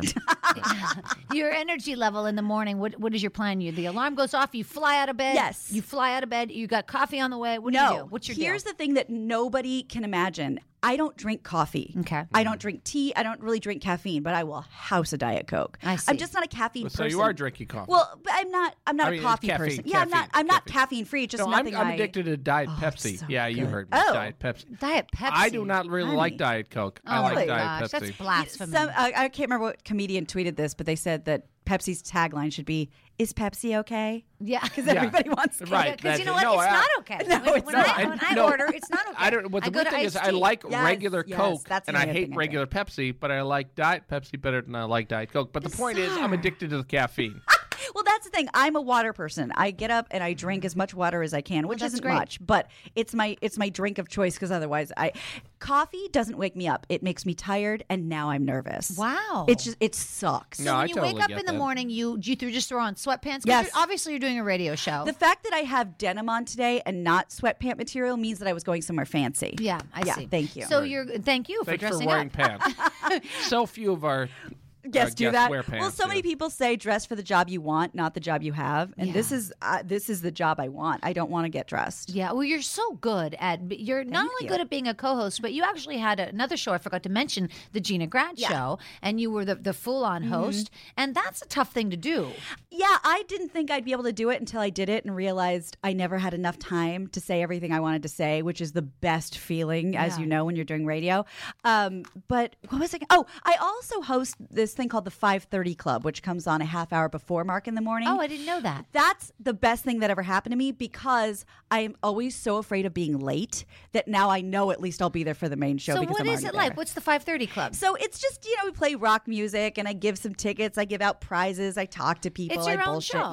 your energy level in the morning? What what is your plan? You the alarm goes off. You fly out of bed. Yes. You fly out of bed. You got coffee on the way. What do no. you do? What's your Here's deal? the thing that nobody can imagine. I don't drink coffee. Okay. I don't drink tea. I don't really drink caffeine, but I will house a Diet Coke. I see. I'm just not a caffeine so person. you are drinking coffee. Well, but I'm not. I'm not I a mean, coffee caffeine, person. Yeah, I'm not. caffeine, I'm not caffeine. caffeine free. It's just no, I'm, nothing. I'm I, addicted to Diet Oh, Pepsi. so yeah, you good. heard me. Oh. Diet Pepsi. Diet Pepsi. I do not really Honey. like Diet Coke. I Oh like my Diet gosh, Pepsi. that's blasphemy. Some, I, I can't remember what comedian tweeted this, but they said that Pepsi's tagline should be, "Is Pepsi okay?" yeah. Because Yeah. everybody wants to. Right. Because you know That's- what? no, it's I- not okay. No, when it's when not. I, when I No. order, it's not okay. I don't. What the I go weird to thing is, iced I tea. like Yes, regular yes, Coke, that's the and I only hate thing I regular Pepsi, but I like Diet Pepsi better than I like Diet Coke. But the point is, I'm Bizarre. addicted to the caffeine. Well, that's the thing. I'm a water person. I get up and I drink as much water as I can, which that's isn't great. much, but it's my it's my drink of choice because otherwise, I coffee doesn't wake me up. It makes me tired, and now I'm nervous. Wow. It's just it sucks. No, when I you totally wake up get in the that. morning, you you through just throw on sweatpants. 'Cause Yes. you're- obviously, you're doing a radio show. The fact that I have denim on today and not sweatpant material means that I was going somewhere fancy. yeah, I Yeah, see. thank you. So you're thank you for Thanks for dressing wearing up. pants. So few of our Guests uh, do guests that. wear pants. well, so many yeah. people say dress for the job you want, not the job you have, and this Yeah. is uh, this is the job I want. I don't want to get dressed. Yeah, well, you're so good at. You're not Thank only you. good at being a co-host, but you actually had another show. I forgot to mention the Gina Grad Yeah. Mm-hmm. show, and you were the the full-on host, and that's a tough thing to do. Yeah, I didn't think I'd be able to do it until I did it and realized I never had enough time to say everything I wanted to say, which is the best feeling, as Yeah. you know, when you're doing radio. Um, but what was it? Oh, I also host this thing called the five thirty Club, which comes on a half hour before Mark in the morning. Oh, I didn't know that. That's the best thing that ever happened to me because I'm always so afraid of being late that now I know at least I'll be there for the main show. So because what I'm is it already like? there. What's the five thirty Club? So it's just, you know, we play rock music and I give some tickets, I give out prizes, I talk to people, It's your I own bullshit. show.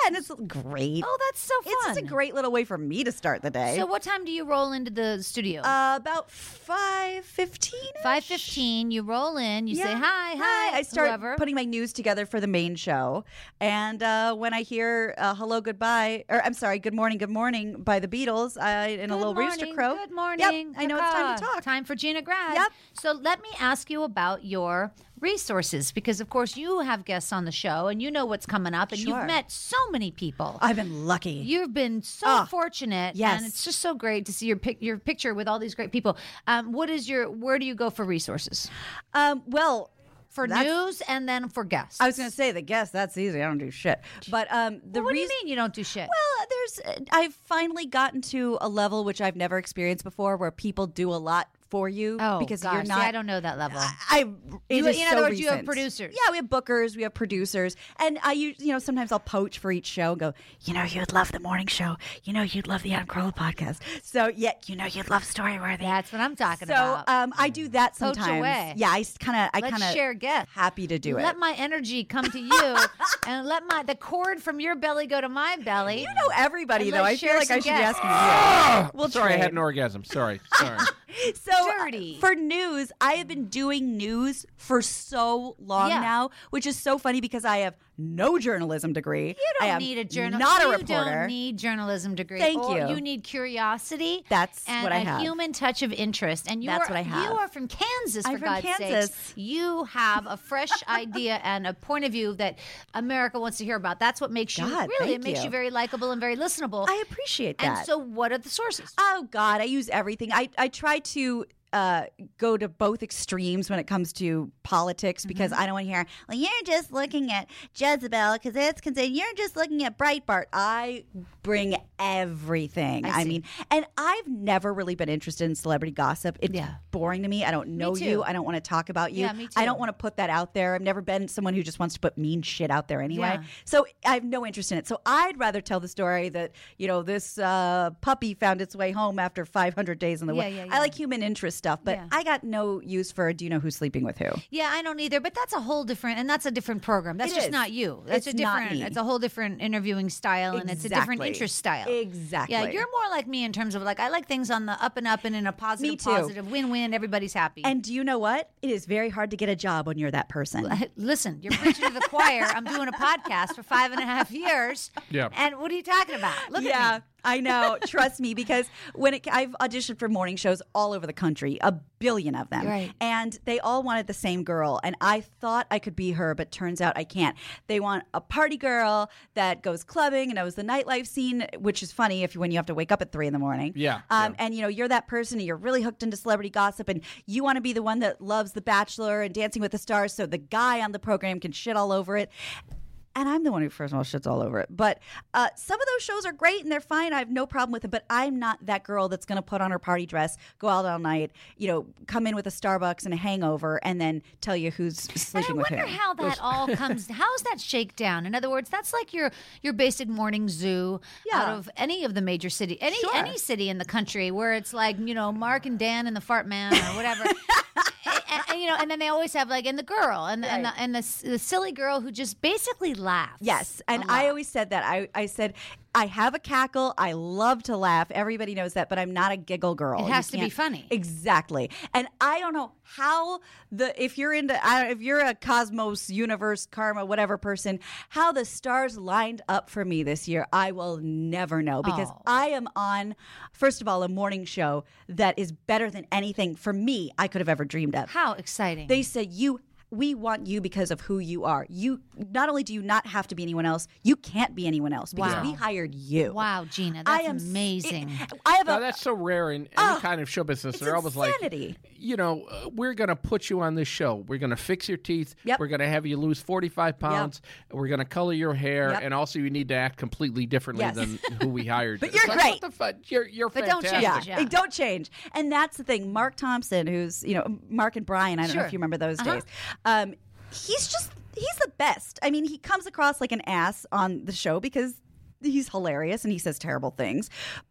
and it's great. Oh, that's so fun. It's just a great little way for me to start the day. So what time do you roll into the studio? Uh, about five fifteen. five fifteen, you roll in, you Yeah. say hi, hi, I start whoever. putting my news together for the main show, and uh, when I hear uh, "Hello, Goodbye," or I'm sorry, "Good Morning, Good Morning" by the Beatles, I in a Good little rooster morning, crow. Good morning. Yep, I know it's time to Caw. talk. Time for Gina Grad. Yep. So let me ask you about your resources, because of course you have guests on the show and you know what's coming up, and Sure. you've met so many people. I've been lucky. You've been so Oh, fortunate, yes. and it's just so great to see your pic- your picture with all these great people. Um, what is your? Where do you go for resources? um, well, For That's- news and then for guests. I was going to say the guest. That's easy. I don't do shit. But um, the Well, what do you reason. mean you don't do shit? Well, there's. I've finally gotten to a level which I've never experienced before, where people do a lot for you oh, because gosh, you're not. See, I don't know that level. I it You- is in so other words, you have recent. producers. Yeah, we have bookers, we have producers, and I use you know sometimes I'll poach for each show and go, you know, you'd love the morning show, you know, you'd love the Adam Carolla podcast, so yeah, you know, you'd love Storyworthy. That's what I'm talking so about. um, I do that Poach sometimes. away. Yeah, I kind of I Let's kind of share guests. happy to do let it. my energy come to you, and let my the cord from your belly go to my belly. You know everybody And though. let's I feel share like I some should be guests. asking you. We'll sorry, I had trade. an orgasm. Sorry, sorry. So uh, Dirty. for news, I have been doing news for so long Yeah. now, which is so funny because I have no journalism degree. You I don't am need a journal. Not a you reporter. don't need journalism degree. Thank Or you. You need curiosity. That's and what I a have. human touch of interest. And you That's are, what I have. You are from Kansas, I'm for from God's Kansas. sakes. You have a fresh idea and a point of view that America wants to hear about. That's what makes you God, really. It thank makes you. you very likable and very listenable. I appreciate that. and so, what are the sources? Oh God, I use everything. I I try to uh, go to both extremes when it comes to politics because I don't want to hear, well, you're just looking at Jezebel because it's considered, you're just looking at Breitbart. I bring everything. I I, see. mean, and I've never really been interested in celebrity gossip. It's Yeah. boring to me. I don't know too. you. I don't want to talk about you. Yeah, me I too. don't want to put that out there. I've never been someone who just wants to put mean shit out there anyway. Yeah. So I have no interest in it. So I'd rather tell the story that, you know, this uh, puppy found its way home after five hundred days in the Yeah, woods. yeah, I yeah. like human interest stuff, but Yeah. I got no use for do you know who's sleeping with who? Yeah, I don't either, but that's a whole different, and that's a different program. That's It just is. not you. That's It's a not different. me. It's a whole different interviewing style, and it's a different Exactly. interest style. Exactly. Yeah, you're more like me in terms of like I like things on the up and up and in a positive, Me too. positive, win-win. Everybody's happy. And do you know what? It is very hard to get a job when you're that person. Listen, you're preaching to the choir. I'm doing a podcast for five and a half years. Yeah. And what are you talking about? Look yeah, at me. I know. Trust me, because when it, I've auditioned for morning shows all over the country, a billion of them, Right. and they all wanted the same girl, and I thought I could be her, but turns out I can't. They want a party girl that goes clubbing and knows the nightlife scene, which is funny if when you have to wake up at three in the morning. Yeah, Um, yeah. and you know you're that person, and you're really hooked into celebrity gossip, and you want to be the one that loves The Bachelor and Dancing with the Stars, so the guy on the program can shit all over it. And I'm the one who, first of all, shits all over it. But uh, some of those shows are great and they're fine. I have no problem with it. But I'm not that girl that's going to put on her party dress, go out all night, you know, come in with a Starbucks and a hangover, and then tell you who's And I sleeping with wonder who. how that all comes. How's that shake down? In other words, that's like your your basic morning zoo Yeah. out of any of the major city, any Sure. any city in the country where it's like you know Mark and Dan and the Fart Man or whatever. and, and- and, you know, and then they always have like and the girl and the, and, the, and the, s- the silly girl who just basically laughs. Yes. And a I lot. always said that. I, I said, I have a cackle. I love to laugh. Everybody knows that, but I'm not a giggle girl. It You has to be can't- funny. Exactly. And I don't know how the if you're into I don't, if you're a cosmos, universe, karma, whatever person, how the stars lined up for me this year. I will never know because Oh. I am on, first of all, a morning show that is better than anything for me I could have ever dreamed of. How exciting! They said you we want you because of who you are. You not only do you not have to be anyone else, you can't be anyone else because Wow. we hired you. wow, Gina, I that's am s- amazing. it- I have Now, a that's so rare in any Oh, kind of show business. it's They're almost insanity. like, you know, uh, we're going to put you on this show. We're going to fix your teeth. Yep. We're going to have you lose forty-five pounds. We're going to color your hair. Yep. And also, you need to act completely differently Yes. than who we hired. But It's you're like, great. What the fuck? You're, you're But don't fantastic. change. yeah, Yeah. They don't change. And that's the thing. Mark Thompson, who's, you know, Mark and Brian, I don't know Sure. if you remember those Uh-huh. days. Um, he's just, he's the best. I mean, he comes across like an ass on the show because he's hilarious and he says terrible things. But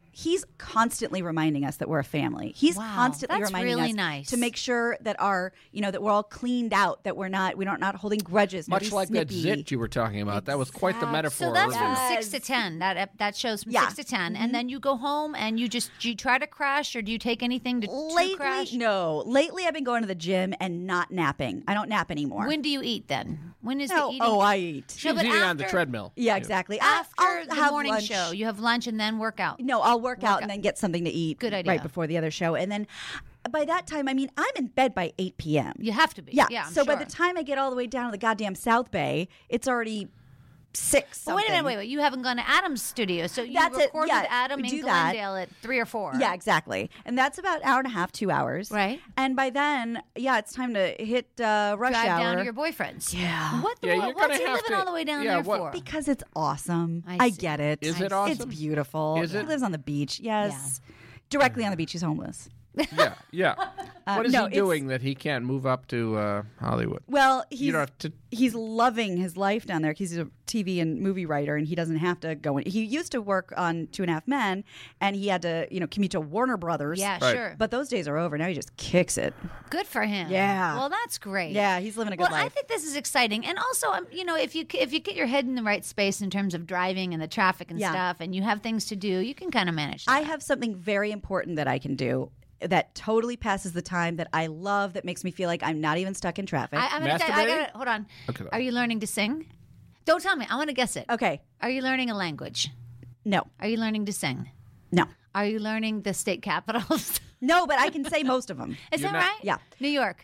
he's constantly reminding us that we're a family. He's Wow, constantly that's reminding really us nice. to make sure that our, you know, that we're all cleaned out, that we're not, we're not, not holding grudges. Much nobody's like that snippy. zit you were talking about. That was quite the metaphor. So that's earlier. from Yes. six to ten. That ep- that shows from Yeah. six to ten, and then you go home and you just do you try to crash or do you take anything to, to Lately, crash? no. Lately, I've been going to the gym and not napping. I don't nap anymore. When do you eat then? When is no, the eating? oh, I eat. She was but eating on the after- treadmill. Yeah, exactly. I- After I'll the have morning lunch. show, you have lunch and then work out. No, I'll work, out out. and then get something to eat. Good idea. Right before the other show, and then by that time, I mean, I'm in bed by eight p.m. You have to be. Yeah. yeah I'm so by sure. the time I get all the way down to the goddamn South Bay, it's already six. But wait a minute, something. wait, wait. You haven't gone to Adam's studio, so you That's it, record yeah, with Adam we in do that. Glendale at three or four. Yeah, exactly. And that's about an hour and a half, two hours. Right. And by then, yeah, it's time to hit uh, rush Drive hour. down to your boyfriend's. Yeah. What? Yeah, what you're what's gonna he have living to- all the way down yeah, there what- for? Because it's awesome. I I, see. get it. Is it I- awesome? It's beautiful. Is He it? lives on the beach. Yes. Directly on the beach. He's homeless. Yeah, yeah. what is Uh, no, he it's- doing that he can't move up to uh, Hollywood? Well, he's You don't have to. he's loving his life down there. He's a T V and movie writer, and he doesn't have to go in. He used to work on Two and a Half Men, and he had to, you know, commute to Warner Brothers. Yeah, Right. sure. But those days are over. Now he just kicks it. Good for him. Yeah. Well, that's great. Yeah, he's living a good well, life. I think this is exciting, and also, um, you know, if you if you get your head in the right space in terms of driving and the traffic and Yeah. stuff, and you have things to do, you can kind of manage that. I have something very important that I can do that totally passes the time, that I love, that makes me feel like I'm not even stuck in traffic. I, I'm gonna tell you, I Masturbating? gotta, hold on. Okay. Are you learning to sing? Don't tell me. I want to guess it. okay. Are you learning a language? No. Are you learning to sing? No. Are you learning the state capitals? No, but I can say most of them. Is You're that not- right? Yeah. New York.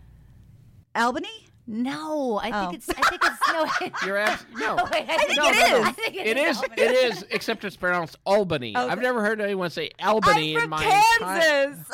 Albany? No, I Oh. think it's. I think it's no. You're abs- no. Wait, I think No, it no, no. is. I think It is. Albany. It is. Except it's pronounced Albany. I've never heard anyone say Albany I'm in from my entire- Kansas.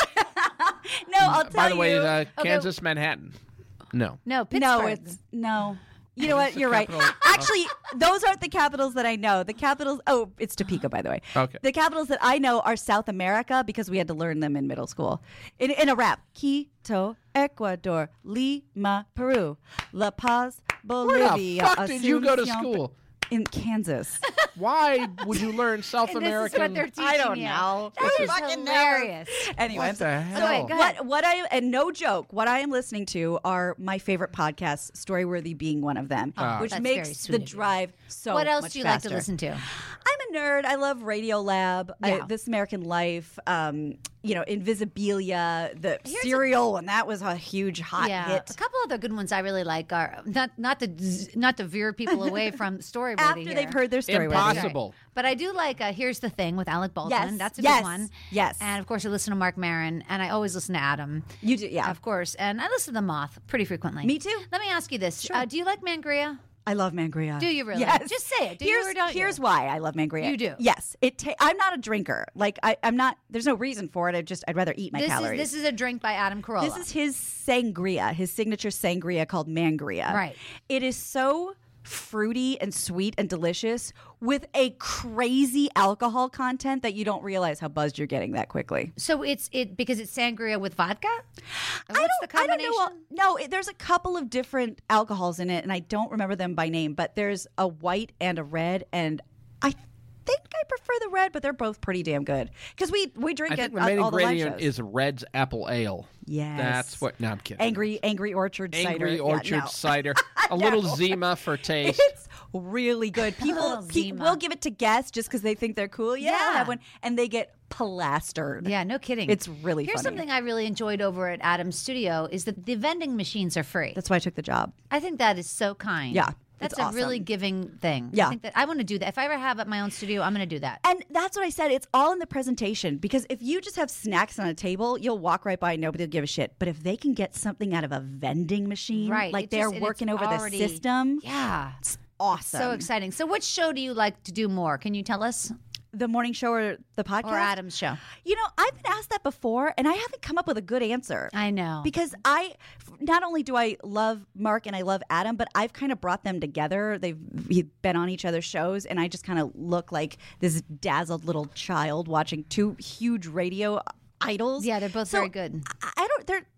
no, I'll tell By the way, you. uh, Kansas, Manhattan. No. No, Pittsburgh. No, it's no. You know what? the You're right. capital of- Actually, those aren't the capitals that I know. The capitals. Oh, it's Topeka, by the way. Okay. The capitals that I know are South America because we had to learn them in middle school. In, in a rap: Quito, Ecuador; Lima, Peru; La Paz, Where Bolivia. the fuck did you go to Asunción, school? In Kansas. Why would you learn South And this is what American? they're teaching I don't you. know. That This is is- fucking hilarious. Anyway, What the hell? So wait, go ahead. What what I and no joke, what I am listening to are my favorite podcasts, Storyworthy being one of them, Ah. which That's very makes sweet the of you. drive so What else much do you faster. like to listen to? I'm a nerd. I love Radio Lab, Yeah. I, This American Life, um, you know, Invisibilia, the Here's a- Serial, when that was a huge hot yeah, hit. a couple other good ones I really like are not not to z- not to veer people away from Storyworthy After here. they've heard their story. Impossible. But I do like uh, Here's the Thing with Alec Baldwin. Yes, That's a yes, good one. yes. And of course, I listen to Mark Maron, and I always listen to Adam. You do, yeah. Of course. And I listen to The Moth pretty frequently. Me too. Let me ask you this. Uh, do you like Mangria? I love Mangria. Do you really? Yes. Just say it. Do you here's or don't you? here's why I love Mangria. You do? Yes. It. Ta- I'm not a drinker. Like I, I'm not. There's no reason for it. I just. I'd rather eat my This calories. is, this is a drink by Adam Carolla. This is his sangria, his signature sangria called Mangria. Right. It is so fruity and sweet and delicious with a crazy alcohol content that you don't realize how buzzed you're getting that quickly. So it's it because it's sangria with vodka? What's I don't, the combination? I don't know. No, it, there's a couple of different alcohols in it, and I don't remember them by name, but there's a white and a red, and I think I prefer the red, but they're both pretty damn good. Because we, we drink I it think the on main all the live ingredient shows. is Red's Apple Ale. Yes. That's what. No, I'm kidding. Angry, Angry Orchard cider. Angry Yeah, Orchard no. cider. A little Zima for taste. It's really good. People, little pe- Zima. will give it to guests just because they think they're cool. Yeah, I'll Yeah. have one, and they get plastered. Yeah, no kidding. It's really Here's funny. something I really enjoyed over at Adam's studio is that the vending machines are free. That's why I took the job. I think that is so kind. Yeah, That's it's a awesome. really giving thing. Yeah. I think that I want to do that. If I ever have at my own studio, I'm going to do that. And that's what I said. It's all in the presentation because if you just have snacks on a table, you'll walk right by and nobody will give a shit. But if they can get something out of a vending machine, Right. like It they're just- and it's working over already- the system, Yeah. it's awesome. So exciting. So which show do you like to do more? Can you tell us? The morning show or the podcast? Or Adam's show? You know, I've been asked that before, and I haven't come up with a good answer. I know. Because I, not only do I love Mark and I love Adam, but I've kind of brought them together. They've we've been on each other's shows, and I just kind of look like this dazzled little child watching two huge radio idols. Yeah, they're both So very good. I, I don't. They're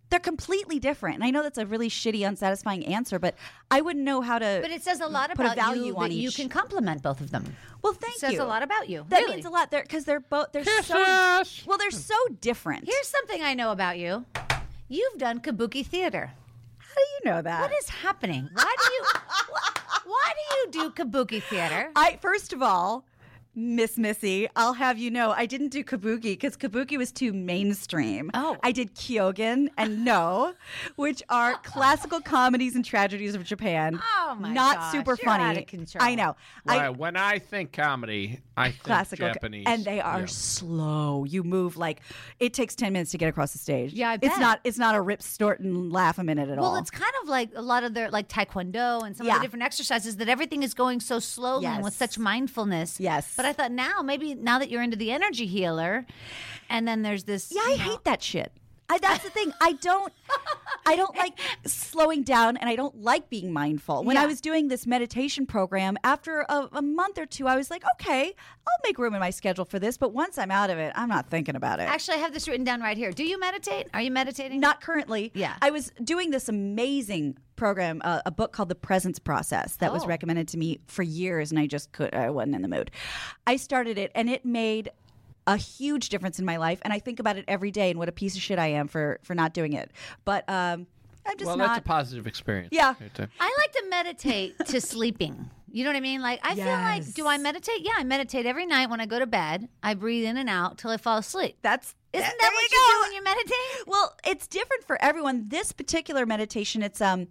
they're completely different. And I know that's a really shitty, unsatisfying answer, but I wouldn't know how to. But it says a lot put a about value you on that you each. can compliment both of them. Well, thank It says you. a lot about you. That really. means a lot there because they're both they're Kisses. so well they're so different. Here's something I know about you. You've done kabuki theater. How do you know that? What is happening? Why do you wh- why do you do kabuki theater? I first of all, Miss Missy, I'll have you know, I didn't do kabuki because kabuki was too mainstream. Oh. I did Kyogen and No, which are classical comedies and tragedies of Japan. Oh, my Not gosh, super you're funny. out of control. I know. Right. I, When I think comedy, I think classical Japanese. and they are Yeah. slow. You move like it takes ten minutes to get across the stage. Yeah, I it's bet. not it's not a rip snort and laugh a minute at all. Well, it's kind of like a lot of their like taekwondo and some of Yeah. the different exercises that everything is going so slowly and with Yes. such mindfulness. Yes. But I thought now maybe now that you're into the energy healer, and then there's this. Yeah, I you know- hate that shit. I, that's the thing. I don't. I don't like slowing down, and I don't like being mindful. When I Yeah. was doing this meditation program, after a, a month or two, I was like, okay, I'll make room in my schedule for this. But once I'm out of it, I'm not thinking about it. Actually, I have this written down right here. Do you meditate? Are you meditating? Not currently. Yeah. I was doing this amazing program, uh, a book called The Presence Process that was Oh. recommended to me for years, and I just could. I wasn't in the mood. I started it, and it made a huge difference in my life, and I think about it every day and what a piece of shit I am for for not doing it. But um, I'm just Well, not. that's a positive experience. Yeah. Right there. I like to meditate to sleeping. You know what I mean? Like, I feel like, Yes. do I meditate? Yeah, I meditate every night when I go to bed. I breathe in and out till I fall asleep. That's Isn't there that what you you go. do when you meditate? Well, it's different for everyone. This particular meditation, it's um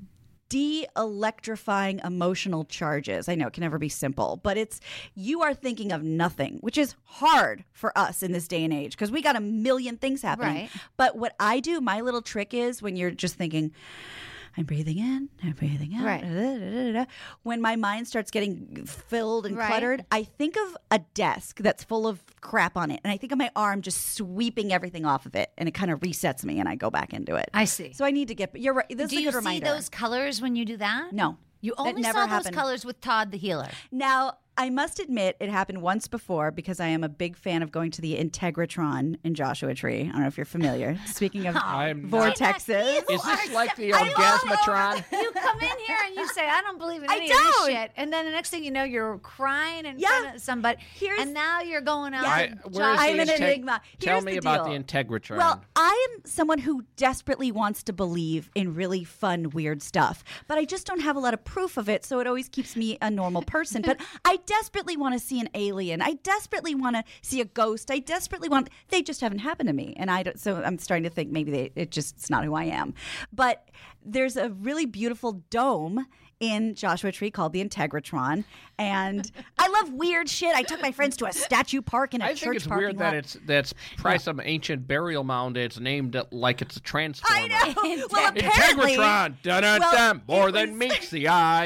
de-electrifying emotional charges. I know it can never be simple, but it's you are thinking of nothing, which is hard for us in this day and age because we got a million things happening. Right. But what I do, my little trick is when you're just thinking, I'm breathing in, I'm breathing out. Right. da, da, da, da, da. When my mind starts getting filled and Right. cluttered, I think of a desk that's full of crap on it. And I think of my arm just sweeping everything off of it. And it kind of resets me and I go back into it. I see. So I need to get, you're right. This Do is a you good see reminder. those colors when you do that? No. You That only never saw happened. those colors with Todd the healer. Now, I must admit it happened once before because I am a big fan of going to the Integratron in Joshua Tree. I don't know if you're familiar. Speaking of I'm not- vortexes. Is this like the I love Orgasmatron? it. You come in here and you say, I don't believe in I any of don't. this shit. And then the next thing you know, you're crying in Yeah. front of somebody. Here's- and now you're going out. I, to where's Josh- I'm the an integ- enigma. Tell Here's me the about deal. the Integratron. Well, I am someone who desperately wants to believe in really fun, weird stuff, but I just don't have a lot of proof of it, so it always keeps me a normal person. But I desperately want to see an alien. I desperately want to see a ghost. I desperately want. They just haven't happened to me, and I don't. So I'm starting to think maybe they, it just it's not who I am. But there's a really beautiful dome in Joshua Tree called the Integratron, and I love weird shit. I took my friends to a statue park and a I church think it's parking weird lot. that it's that's probably some ancient burial mound. It's named like it's a transformer. I know. Well, apparently, Integratron, dun dun well, dun, more it than was- meets the eye.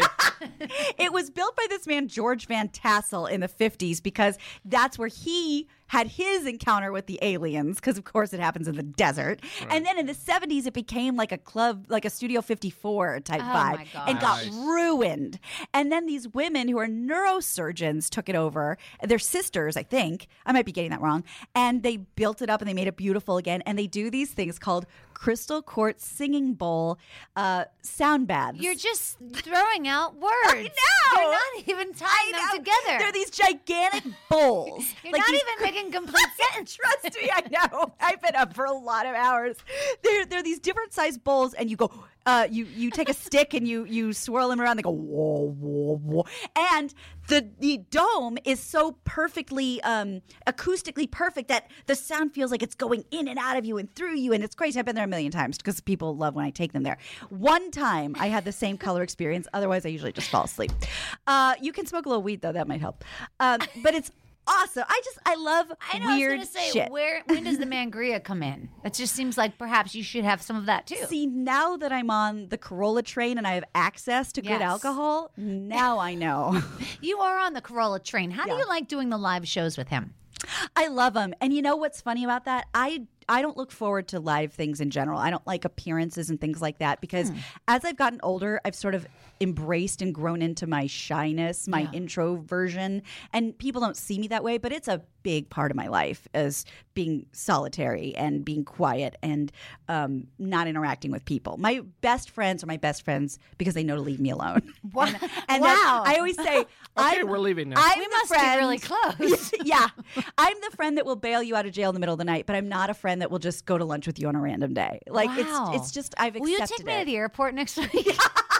it was built by this man George Van Tassel in the fifties because that's where he had his encounter with the aliens because of course it happens in the desert. And then in the seventies it became like a club, like a Studio fifty-four type Oh, vibe my and got Nice. ruined. And then these women who are neurosurgeons took it over. They're sisters, I think. I might be getting that wrong. And they built it up and they made it beautiful again. And they do these things called crystal quartz singing bowl uh, sound baths. You're just throwing out words. I know. You're not even tying them know. together. They're these gigantic bowls. You're Like not these even making complete sense. Trust me, I know. I've been up for a lot of hours. They're, they're these different sized bowls, and you go, uh, you you take a stick and you you swirl them around. They go whoa whoa whoa, and the the dome is so perfectly um, acoustically perfect that the sound feels like it's going in and out of you and through you, and it's crazy. I've been there a million times because people love when I take them there. One time I had the same color experience. Otherwise, I usually just fall asleep. Uh, you can smoke a little weed though; that might help. Um, but it's awesome. I just I love I know. weird I was going to say, shit. where when does the mangria come in? It just seems like perhaps you should have some of that too. See, now that I'm on the Corolla train and I have access to Yes. good alcohol, now I know. You are on the Corolla train. How do Yeah. you like doing the live shows with him? I love them. And you know what's funny about that? I I don't look forward to live things in general. I don't like appearances and things like that because Hmm. as I've gotten older, I've sort of embraced and grown into my shyness, my Yeah. introversion, and people don't see me that way, but it's a big part of my life as being solitary and being quiet and um, not interacting with people. My best friends are my best friends because they know to leave me alone. Wow. And, and Wow. I always say, Okay, I'm, we're leaving now. I'm We the must friend, be really close. yeah. I'm the friend that will bail you out of jail in the middle of the night, but I'm not a friend that will just go to lunch with you on a random day. Like Wow. it's it's just I've Will you accepted take me it. to the airport next week?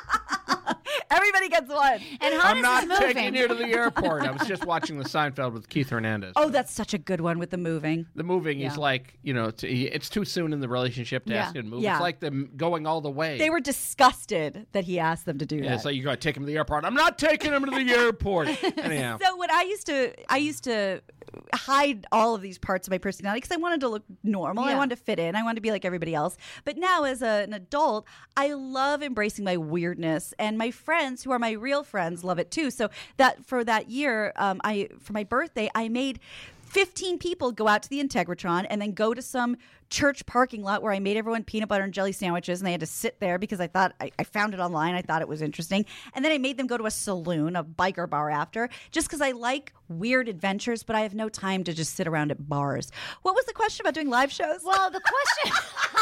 Everybody gets one. And I'm Hannes not is moving. taking you to the airport. I was just watching the Seinfeld with Keith Hernandez. Oh, that's such a good one with the moving. The moving Yeah. is like, you know, it's, it's too soon in the relationship to Yeah. ask him to move. Yeah. It's like them going all the way. They were disgusted that he asked them to do Yeah, that. it's like you got to take him to the airport. I'm not taking him to the airport. Anyhow. So when I used to, I used to hide all of these parts of my personality because I wanted to look normal. I Yeah. wanted to fit in. I wanted to be like everybody else. But now, as a, an adult, I love embracing my weirdness, and my friends, who are my real friends, love it too. So that for that year, um, I for my birthday, I made fifteen people go out to the Integratron and then go to some church parking lot where I made everyone peanut butter and jelly sandwiches, and they had to sit there because I thought I, I found it online. I thought it was interesting. And then I made them go to a saloon, a biker bar after, just because I like weird adventures, but I have no time to just sit around at bars. What was the question about doing live shows? Well, the question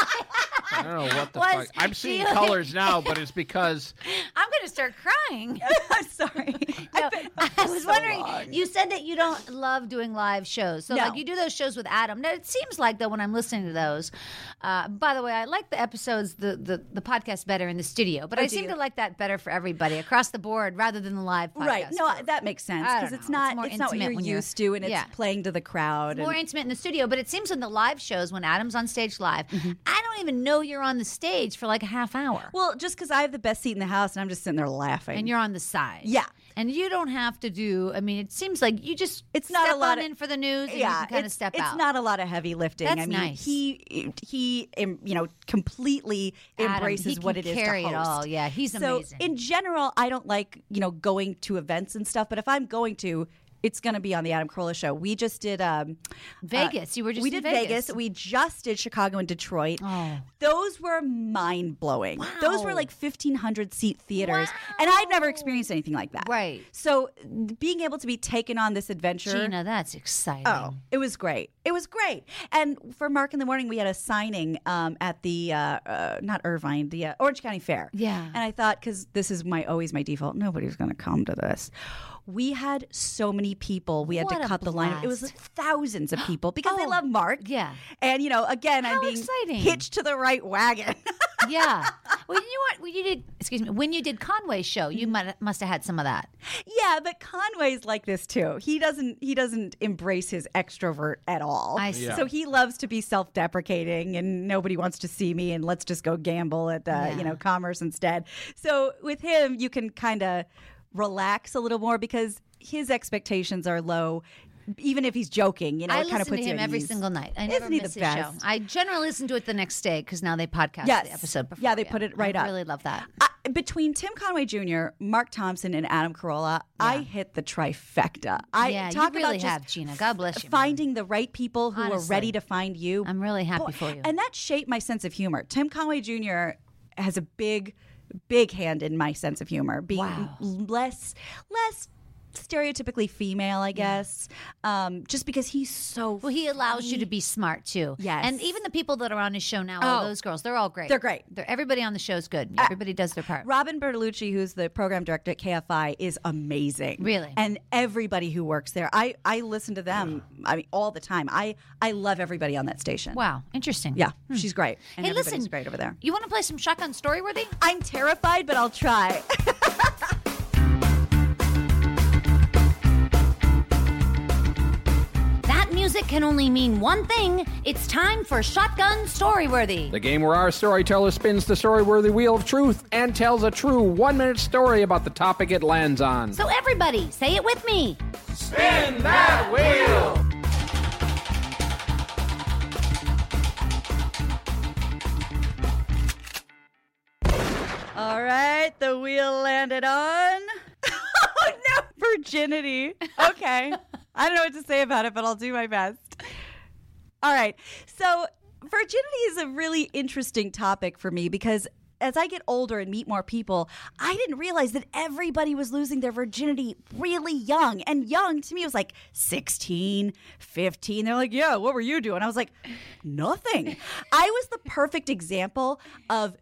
I don't know what the Was- fuck. I'm do seeing you- colors now, but it's because I'm going to start crying. I'm sorry. No, I've been I was so wondering, long. you said that you don't love doing live shows. So, No. like, you do those shows with Adam. Now, it seems like, though, when I'm listening to those, uh, by the way, I like the episodes, the, the, the podcast better in the studio, but Oh, I do seem you? to like that better for everybody across the board rather than the live podcast. Right. No, that makes sense I because don't it's know. not It's more it's not what intimate you're when you're- used to, and it's Yeah. playing to the crowd. more and, intimate in the studio, but it seems in the live shows when Adam's on stage live, Mm-hmm. I don't even know you're on the stage for like a half hour. well, just because I have the best seat in the house, and I'm just sitting there laughing. And you're on the side. Yeah. And you don't have to do, I mean, it seems like you just It's not step a lot on of- in for the news and yeah, you can kind of it's, step it's out. not a lot of heavy lifting. That's I mean, nice. he he um, you know completely Adam, embraces he what can it is carry to it host. all. Yeah, he's so amazing. in general, I don't like you know going to events and stuff, but if I'm going to, it's going to be on the Adam Carolla show. We just did um, Vegas. You were just we in did Vegas. We just did Chicago and Detroit. Oh. Those were mind blowing. Those were Wow. like fifteen hundred seat theaters, and I'd never experienced anything like that. Right. So being able to be taken on this adventure. Gina, that's exciting. Oh, it was great. It was great. And for Mark in the Morning, we had a signing um, at the, uh, uh, not Irvine, the uh, Orange County Fair. Yeah. And I thought, because this is my always my default, nobody's going to come to this. We had so many people. We had What to a cut the line. It was blast. thousands of people because they Oh, love Mark. yeah. And, you know, again, How I'm being exciting. hitched to the right wagon. Yeah. Well, you know what? When you did, excuse me, when you did Conway's show, you Mm-hmm. might, must have had some of that. Yeah, but Conway's like this too. He doesn't he doesn't embrace his extrovert at all. I see. Yeah. So he loves to be self-deprecating and nobody wants to see me and let's just go gamble at uh, Yeah. you know commerce instead. So with him you can kind of relax a little more because his expectations are low. Even if he's joking, you know, I it kind of listen puts to you him at every ease. single night. I Isn't never he the miss his best? show. I generally listen to it the next day because now they podcast Yes. the episode before. Yeah, they put it right I up. really love that. I, between Tim Conway Junior, Mark Thompson, and Adam Carolla, I hit the trifecta. I Yeah, you talk really about just have, Gina. God bless you, man. Finding the right people who Honestly. are ready to find you. I'm really happy Boy, for you. And that shaped my sense of humor. Tim Conway Junior has a big, big hand in my sense of humor. Being Wow. less, less stereotypically female, I guess. Um, just because he's so Well, he allows you to be smart too. Yes. and even the people that are on his show now, all Oh. those girls, they're all great. They're great. They're, everybody on the show is good. Everybody does their part. Robin Bertolucci, who's the program director at K F I, is amazing. Really? And everybody who works there, I, I listen to them I mean, all the time. I, I love everybody on that station. Wow, interesting. Yeah, she's great. And Hey, everybody's listen, great over there. You want to play some Shotgun Storyworthy? I'm terrified, but I'll try. That music can only mean one thing. It's time for Shotgun Storyworthy. the game where our storyteller spins the story-worthy wheel of truth and tells a true one-minute story about the topic it lands on. So everybody, say it with me. Spin that wheel! All right, the wheel landed on. Oh, no, virginity. Okay. I don't know what to say about it, but I'll do my best. All right. So, virginity is a really interesting topic for me because as I get older and meet more people, I didn't realize that everybody was losing their virginity really young. And young to me was like sixteen, fifteen. They're like, yeah, what were you doing? I was like, nothing. I was the perfect example of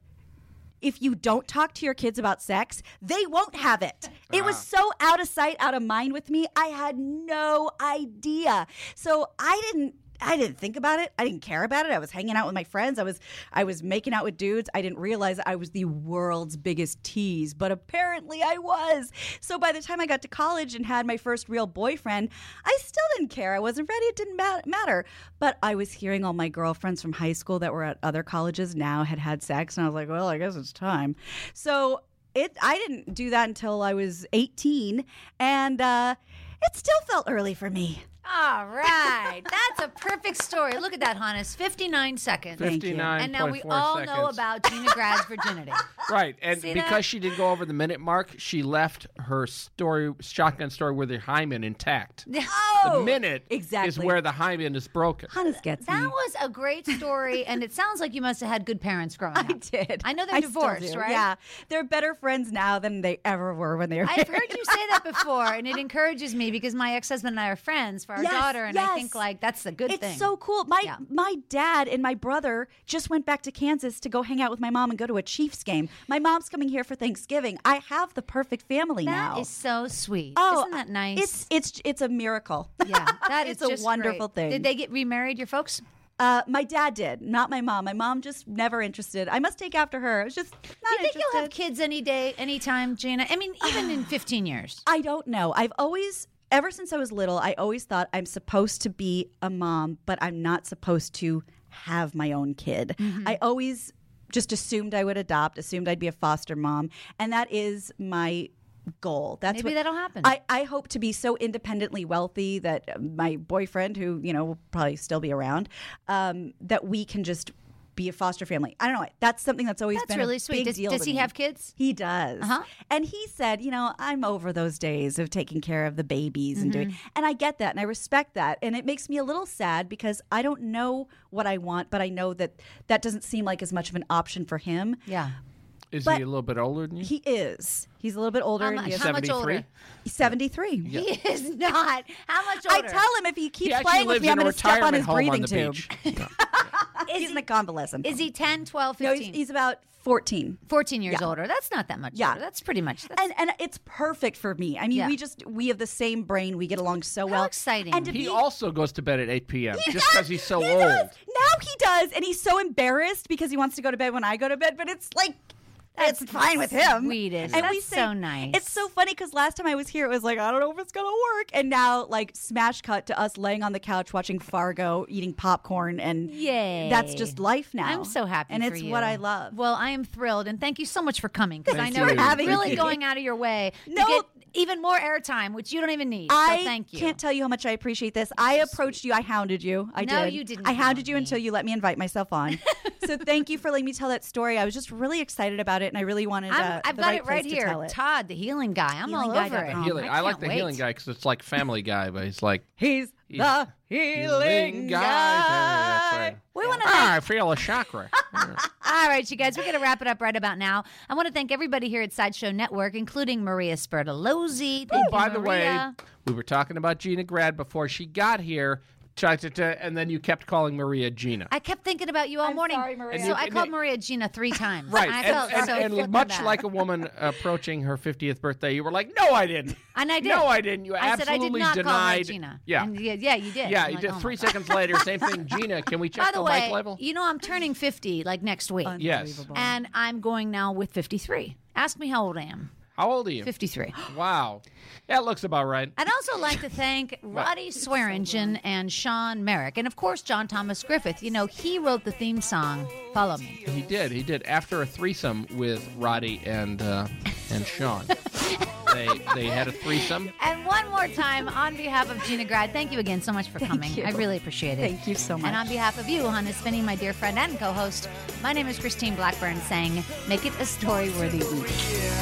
if you don't talk to your kids about sex, they won't have it. It was so out of sight, out of mind with me. I had no idea. So I didn't I didn't think about it. I didn't care about it. I was hanging out with my friends. I was I was making out with dudes. I didn't realize I was the world's biggest tease, but apparently I was. So by the time I got to college and had my first real boyfriend, I still didn't care. I wasn't ready. It didn't ma- matter. But I was hearing all my girlfriends from high school that were at other colleges now had had sex, and I was like, well, I guess it's time. So it I didn't do that until I was eighteen, and uh, it still felt early for me. All right. That's a perfect story. Look at that, Hannes. fifty-nine seconds. fifty-nine And now we point four all seconds. know about Gina Grad's virginity. Right, and See because that? she didn't go over the minute mark, she left her story, shotgun story with her hymen intact. Oh, The minute exactly. is where the hymen is broken. Hannes gets That me. was a great story, and it sounds like you must have had good parents growing up. I did. I know they're I still divorced, do. right? Yeah, they're better friends now than they ever were when they were. I've married. heard you say that before, and it encourages me because my ex-husband and I are friends for our Yes, daughter, and I yes. think like that's a good It's thing. so cool. My Yeah. my dad and my brother just went back to Kansas to go hang out with my mom and go to a Chiefs game. My mom's coming here for Thanksgiving. I have the perfect family That now. is so sweet. Oh, Isn't that nice? It's it's it's a miracle. yeah, that is it's a just wonderful great. thing. Did they get remarried, your folks? Uh, my dad did, not my mom. My mom just never interested. I must take after her. It's just not Do you think interested. you'll have kids any day, anytime, Gina? I mean, even in fifteen years. I don't know. I've always, ever since I was little, I always thought I'm supposed to be a mom, but I'm not supposed to have my own kid. Mm-hmm. I always just assumed I would adopt, assumed I'd be a foster mom, and that is my goal. That's Maybe what, that'll happen. I, I hope to be so independently wealthy that uh, my boyfriend, who you know will probably still be around, um, that we can just be a foster family. I don't know. That's something that's always That's been really a sweet. big Does, deal does to he me. have kids? He does. Uh-huh. And he said, you know, I'm over those days of taking care of the babies and Mm-hmm. doing, and I get that and I respect that. And it makes me a little sad because I don't know what I want, but I know that that doesn't seem like as much of an option for him. Yeah. Is But he a little bit older than you? He is. He's a little bit older. How, and mu- he has- how much seventy-three? older? He's seventy-three. He is not. How much I older? tell him if he keeps He actually playing with lives me, I'm in a going to step on retirement his home on breathing the tube. beach. Is He's he, in a convalescent. is he ten, twelve, No, fifteen? he's, he's about fourteen. fourteen years Yeah. older. That's not that much Yeah. older. That's pretty much. That's, And and it's perfect for me. I mean, Yeah. we just we have the same brain. We get along so well. exciting. And to He be, also goes to bed at eight p.m. He just does! because he's so He old. does! Now he does, and he's so embarrassed because he wants to go to bed when I go to bed. But it's like. That's it's fine with him. sweetest. And That's we say- so nice. It's so funny because last time I was here, it was like, I don't know if it's going to work. And now, like, smash cut to us laying on the couch watching Fargo, eating popcorn. And Yay. that's just life now. I'm so happy And for it's you. what I love. Well, I am thrilled, and thank you so much for coming because I Thank know you. you're Having really me. going out of your way No. to get even more airtime, which you don't even need. I so thank you. can't tell you how much I appreciate this. I approached you. I hounded you. I No, did. you didn't I hounded hound you me. until you let me invite myself on. So thank you for letting me tell that story. I was just really excited about it, and I really wanted I'm, uh, I've the got right it right place to here. tell it. Todd, the healing guy. I'm Healing all guy over dot it. com. Healing. I, like can't the wait. healing guy because it's like Family Guy, but he's like He's He's the healing guy. That's right. We want to Ah, I feel a chakra. All right, you guys, we're going to wrap it up right about now. I want to thank everybody here at Sideshow Network, including Maria Spertolozzi. Thank Oh, you, by the way, Maria. we were talking about Gina Grad before she got here, cha-cha-cha, and then you kept calling Maria Gina. I kept thinking about you all I'm morning. sorry, Maria. And So you- I and called you- Maria Gina three times. Right, And I and, felt and, so and flippin' much bad. like a woman approaching her fiftieth birthday, you were like, "No, I didn't." And I did. No, I didn't. You I said I did absolutely not denied. call her Gina. Yeah, And yeah, yeah, you did. yeah. I'm You like, did oh my three God. seconds later. Same thing, Gina. Can we check By the, mic way, level? you know I'm turning fifty like next week, Yes. Unbelievable. and I'm going now with fifty-three. Ask me how old I am. How old are you? fifty-three. Wow, that looks about right. I'd also like to thank Roddy Swearingen and Sean Merrick, and of course John Thomas Griffith. You know, he wrote the theme song "Follow Me." He did. He did. After a threesome with Roddy and uh, and Sean, they they had a threesome. And one more time, on behalf of Gina Grad, thank you again so much for coming. you. I really appreciate it. Thank you so much. And on behalf of you, Hannah Spinney, my dear friend and co-host, my name is Christine Blackburn, saying, make it a story-worthy week.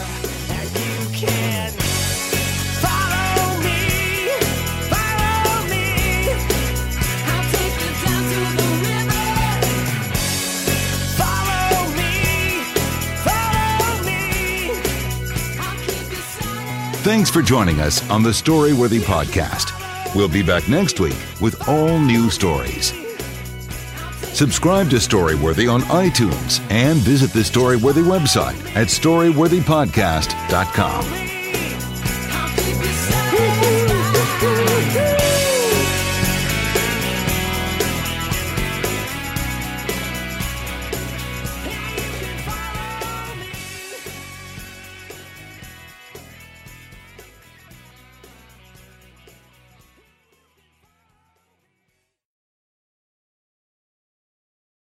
You can follow me, follow me. I'll take you down to the river. Follow me, follow Thanks for joining us on the Storyworthy Podcast. We'll be back next week with all new stories. Subscribe to Storyworthy on iTunes and visit the Storyworthy website at storyworthy podcast dot com.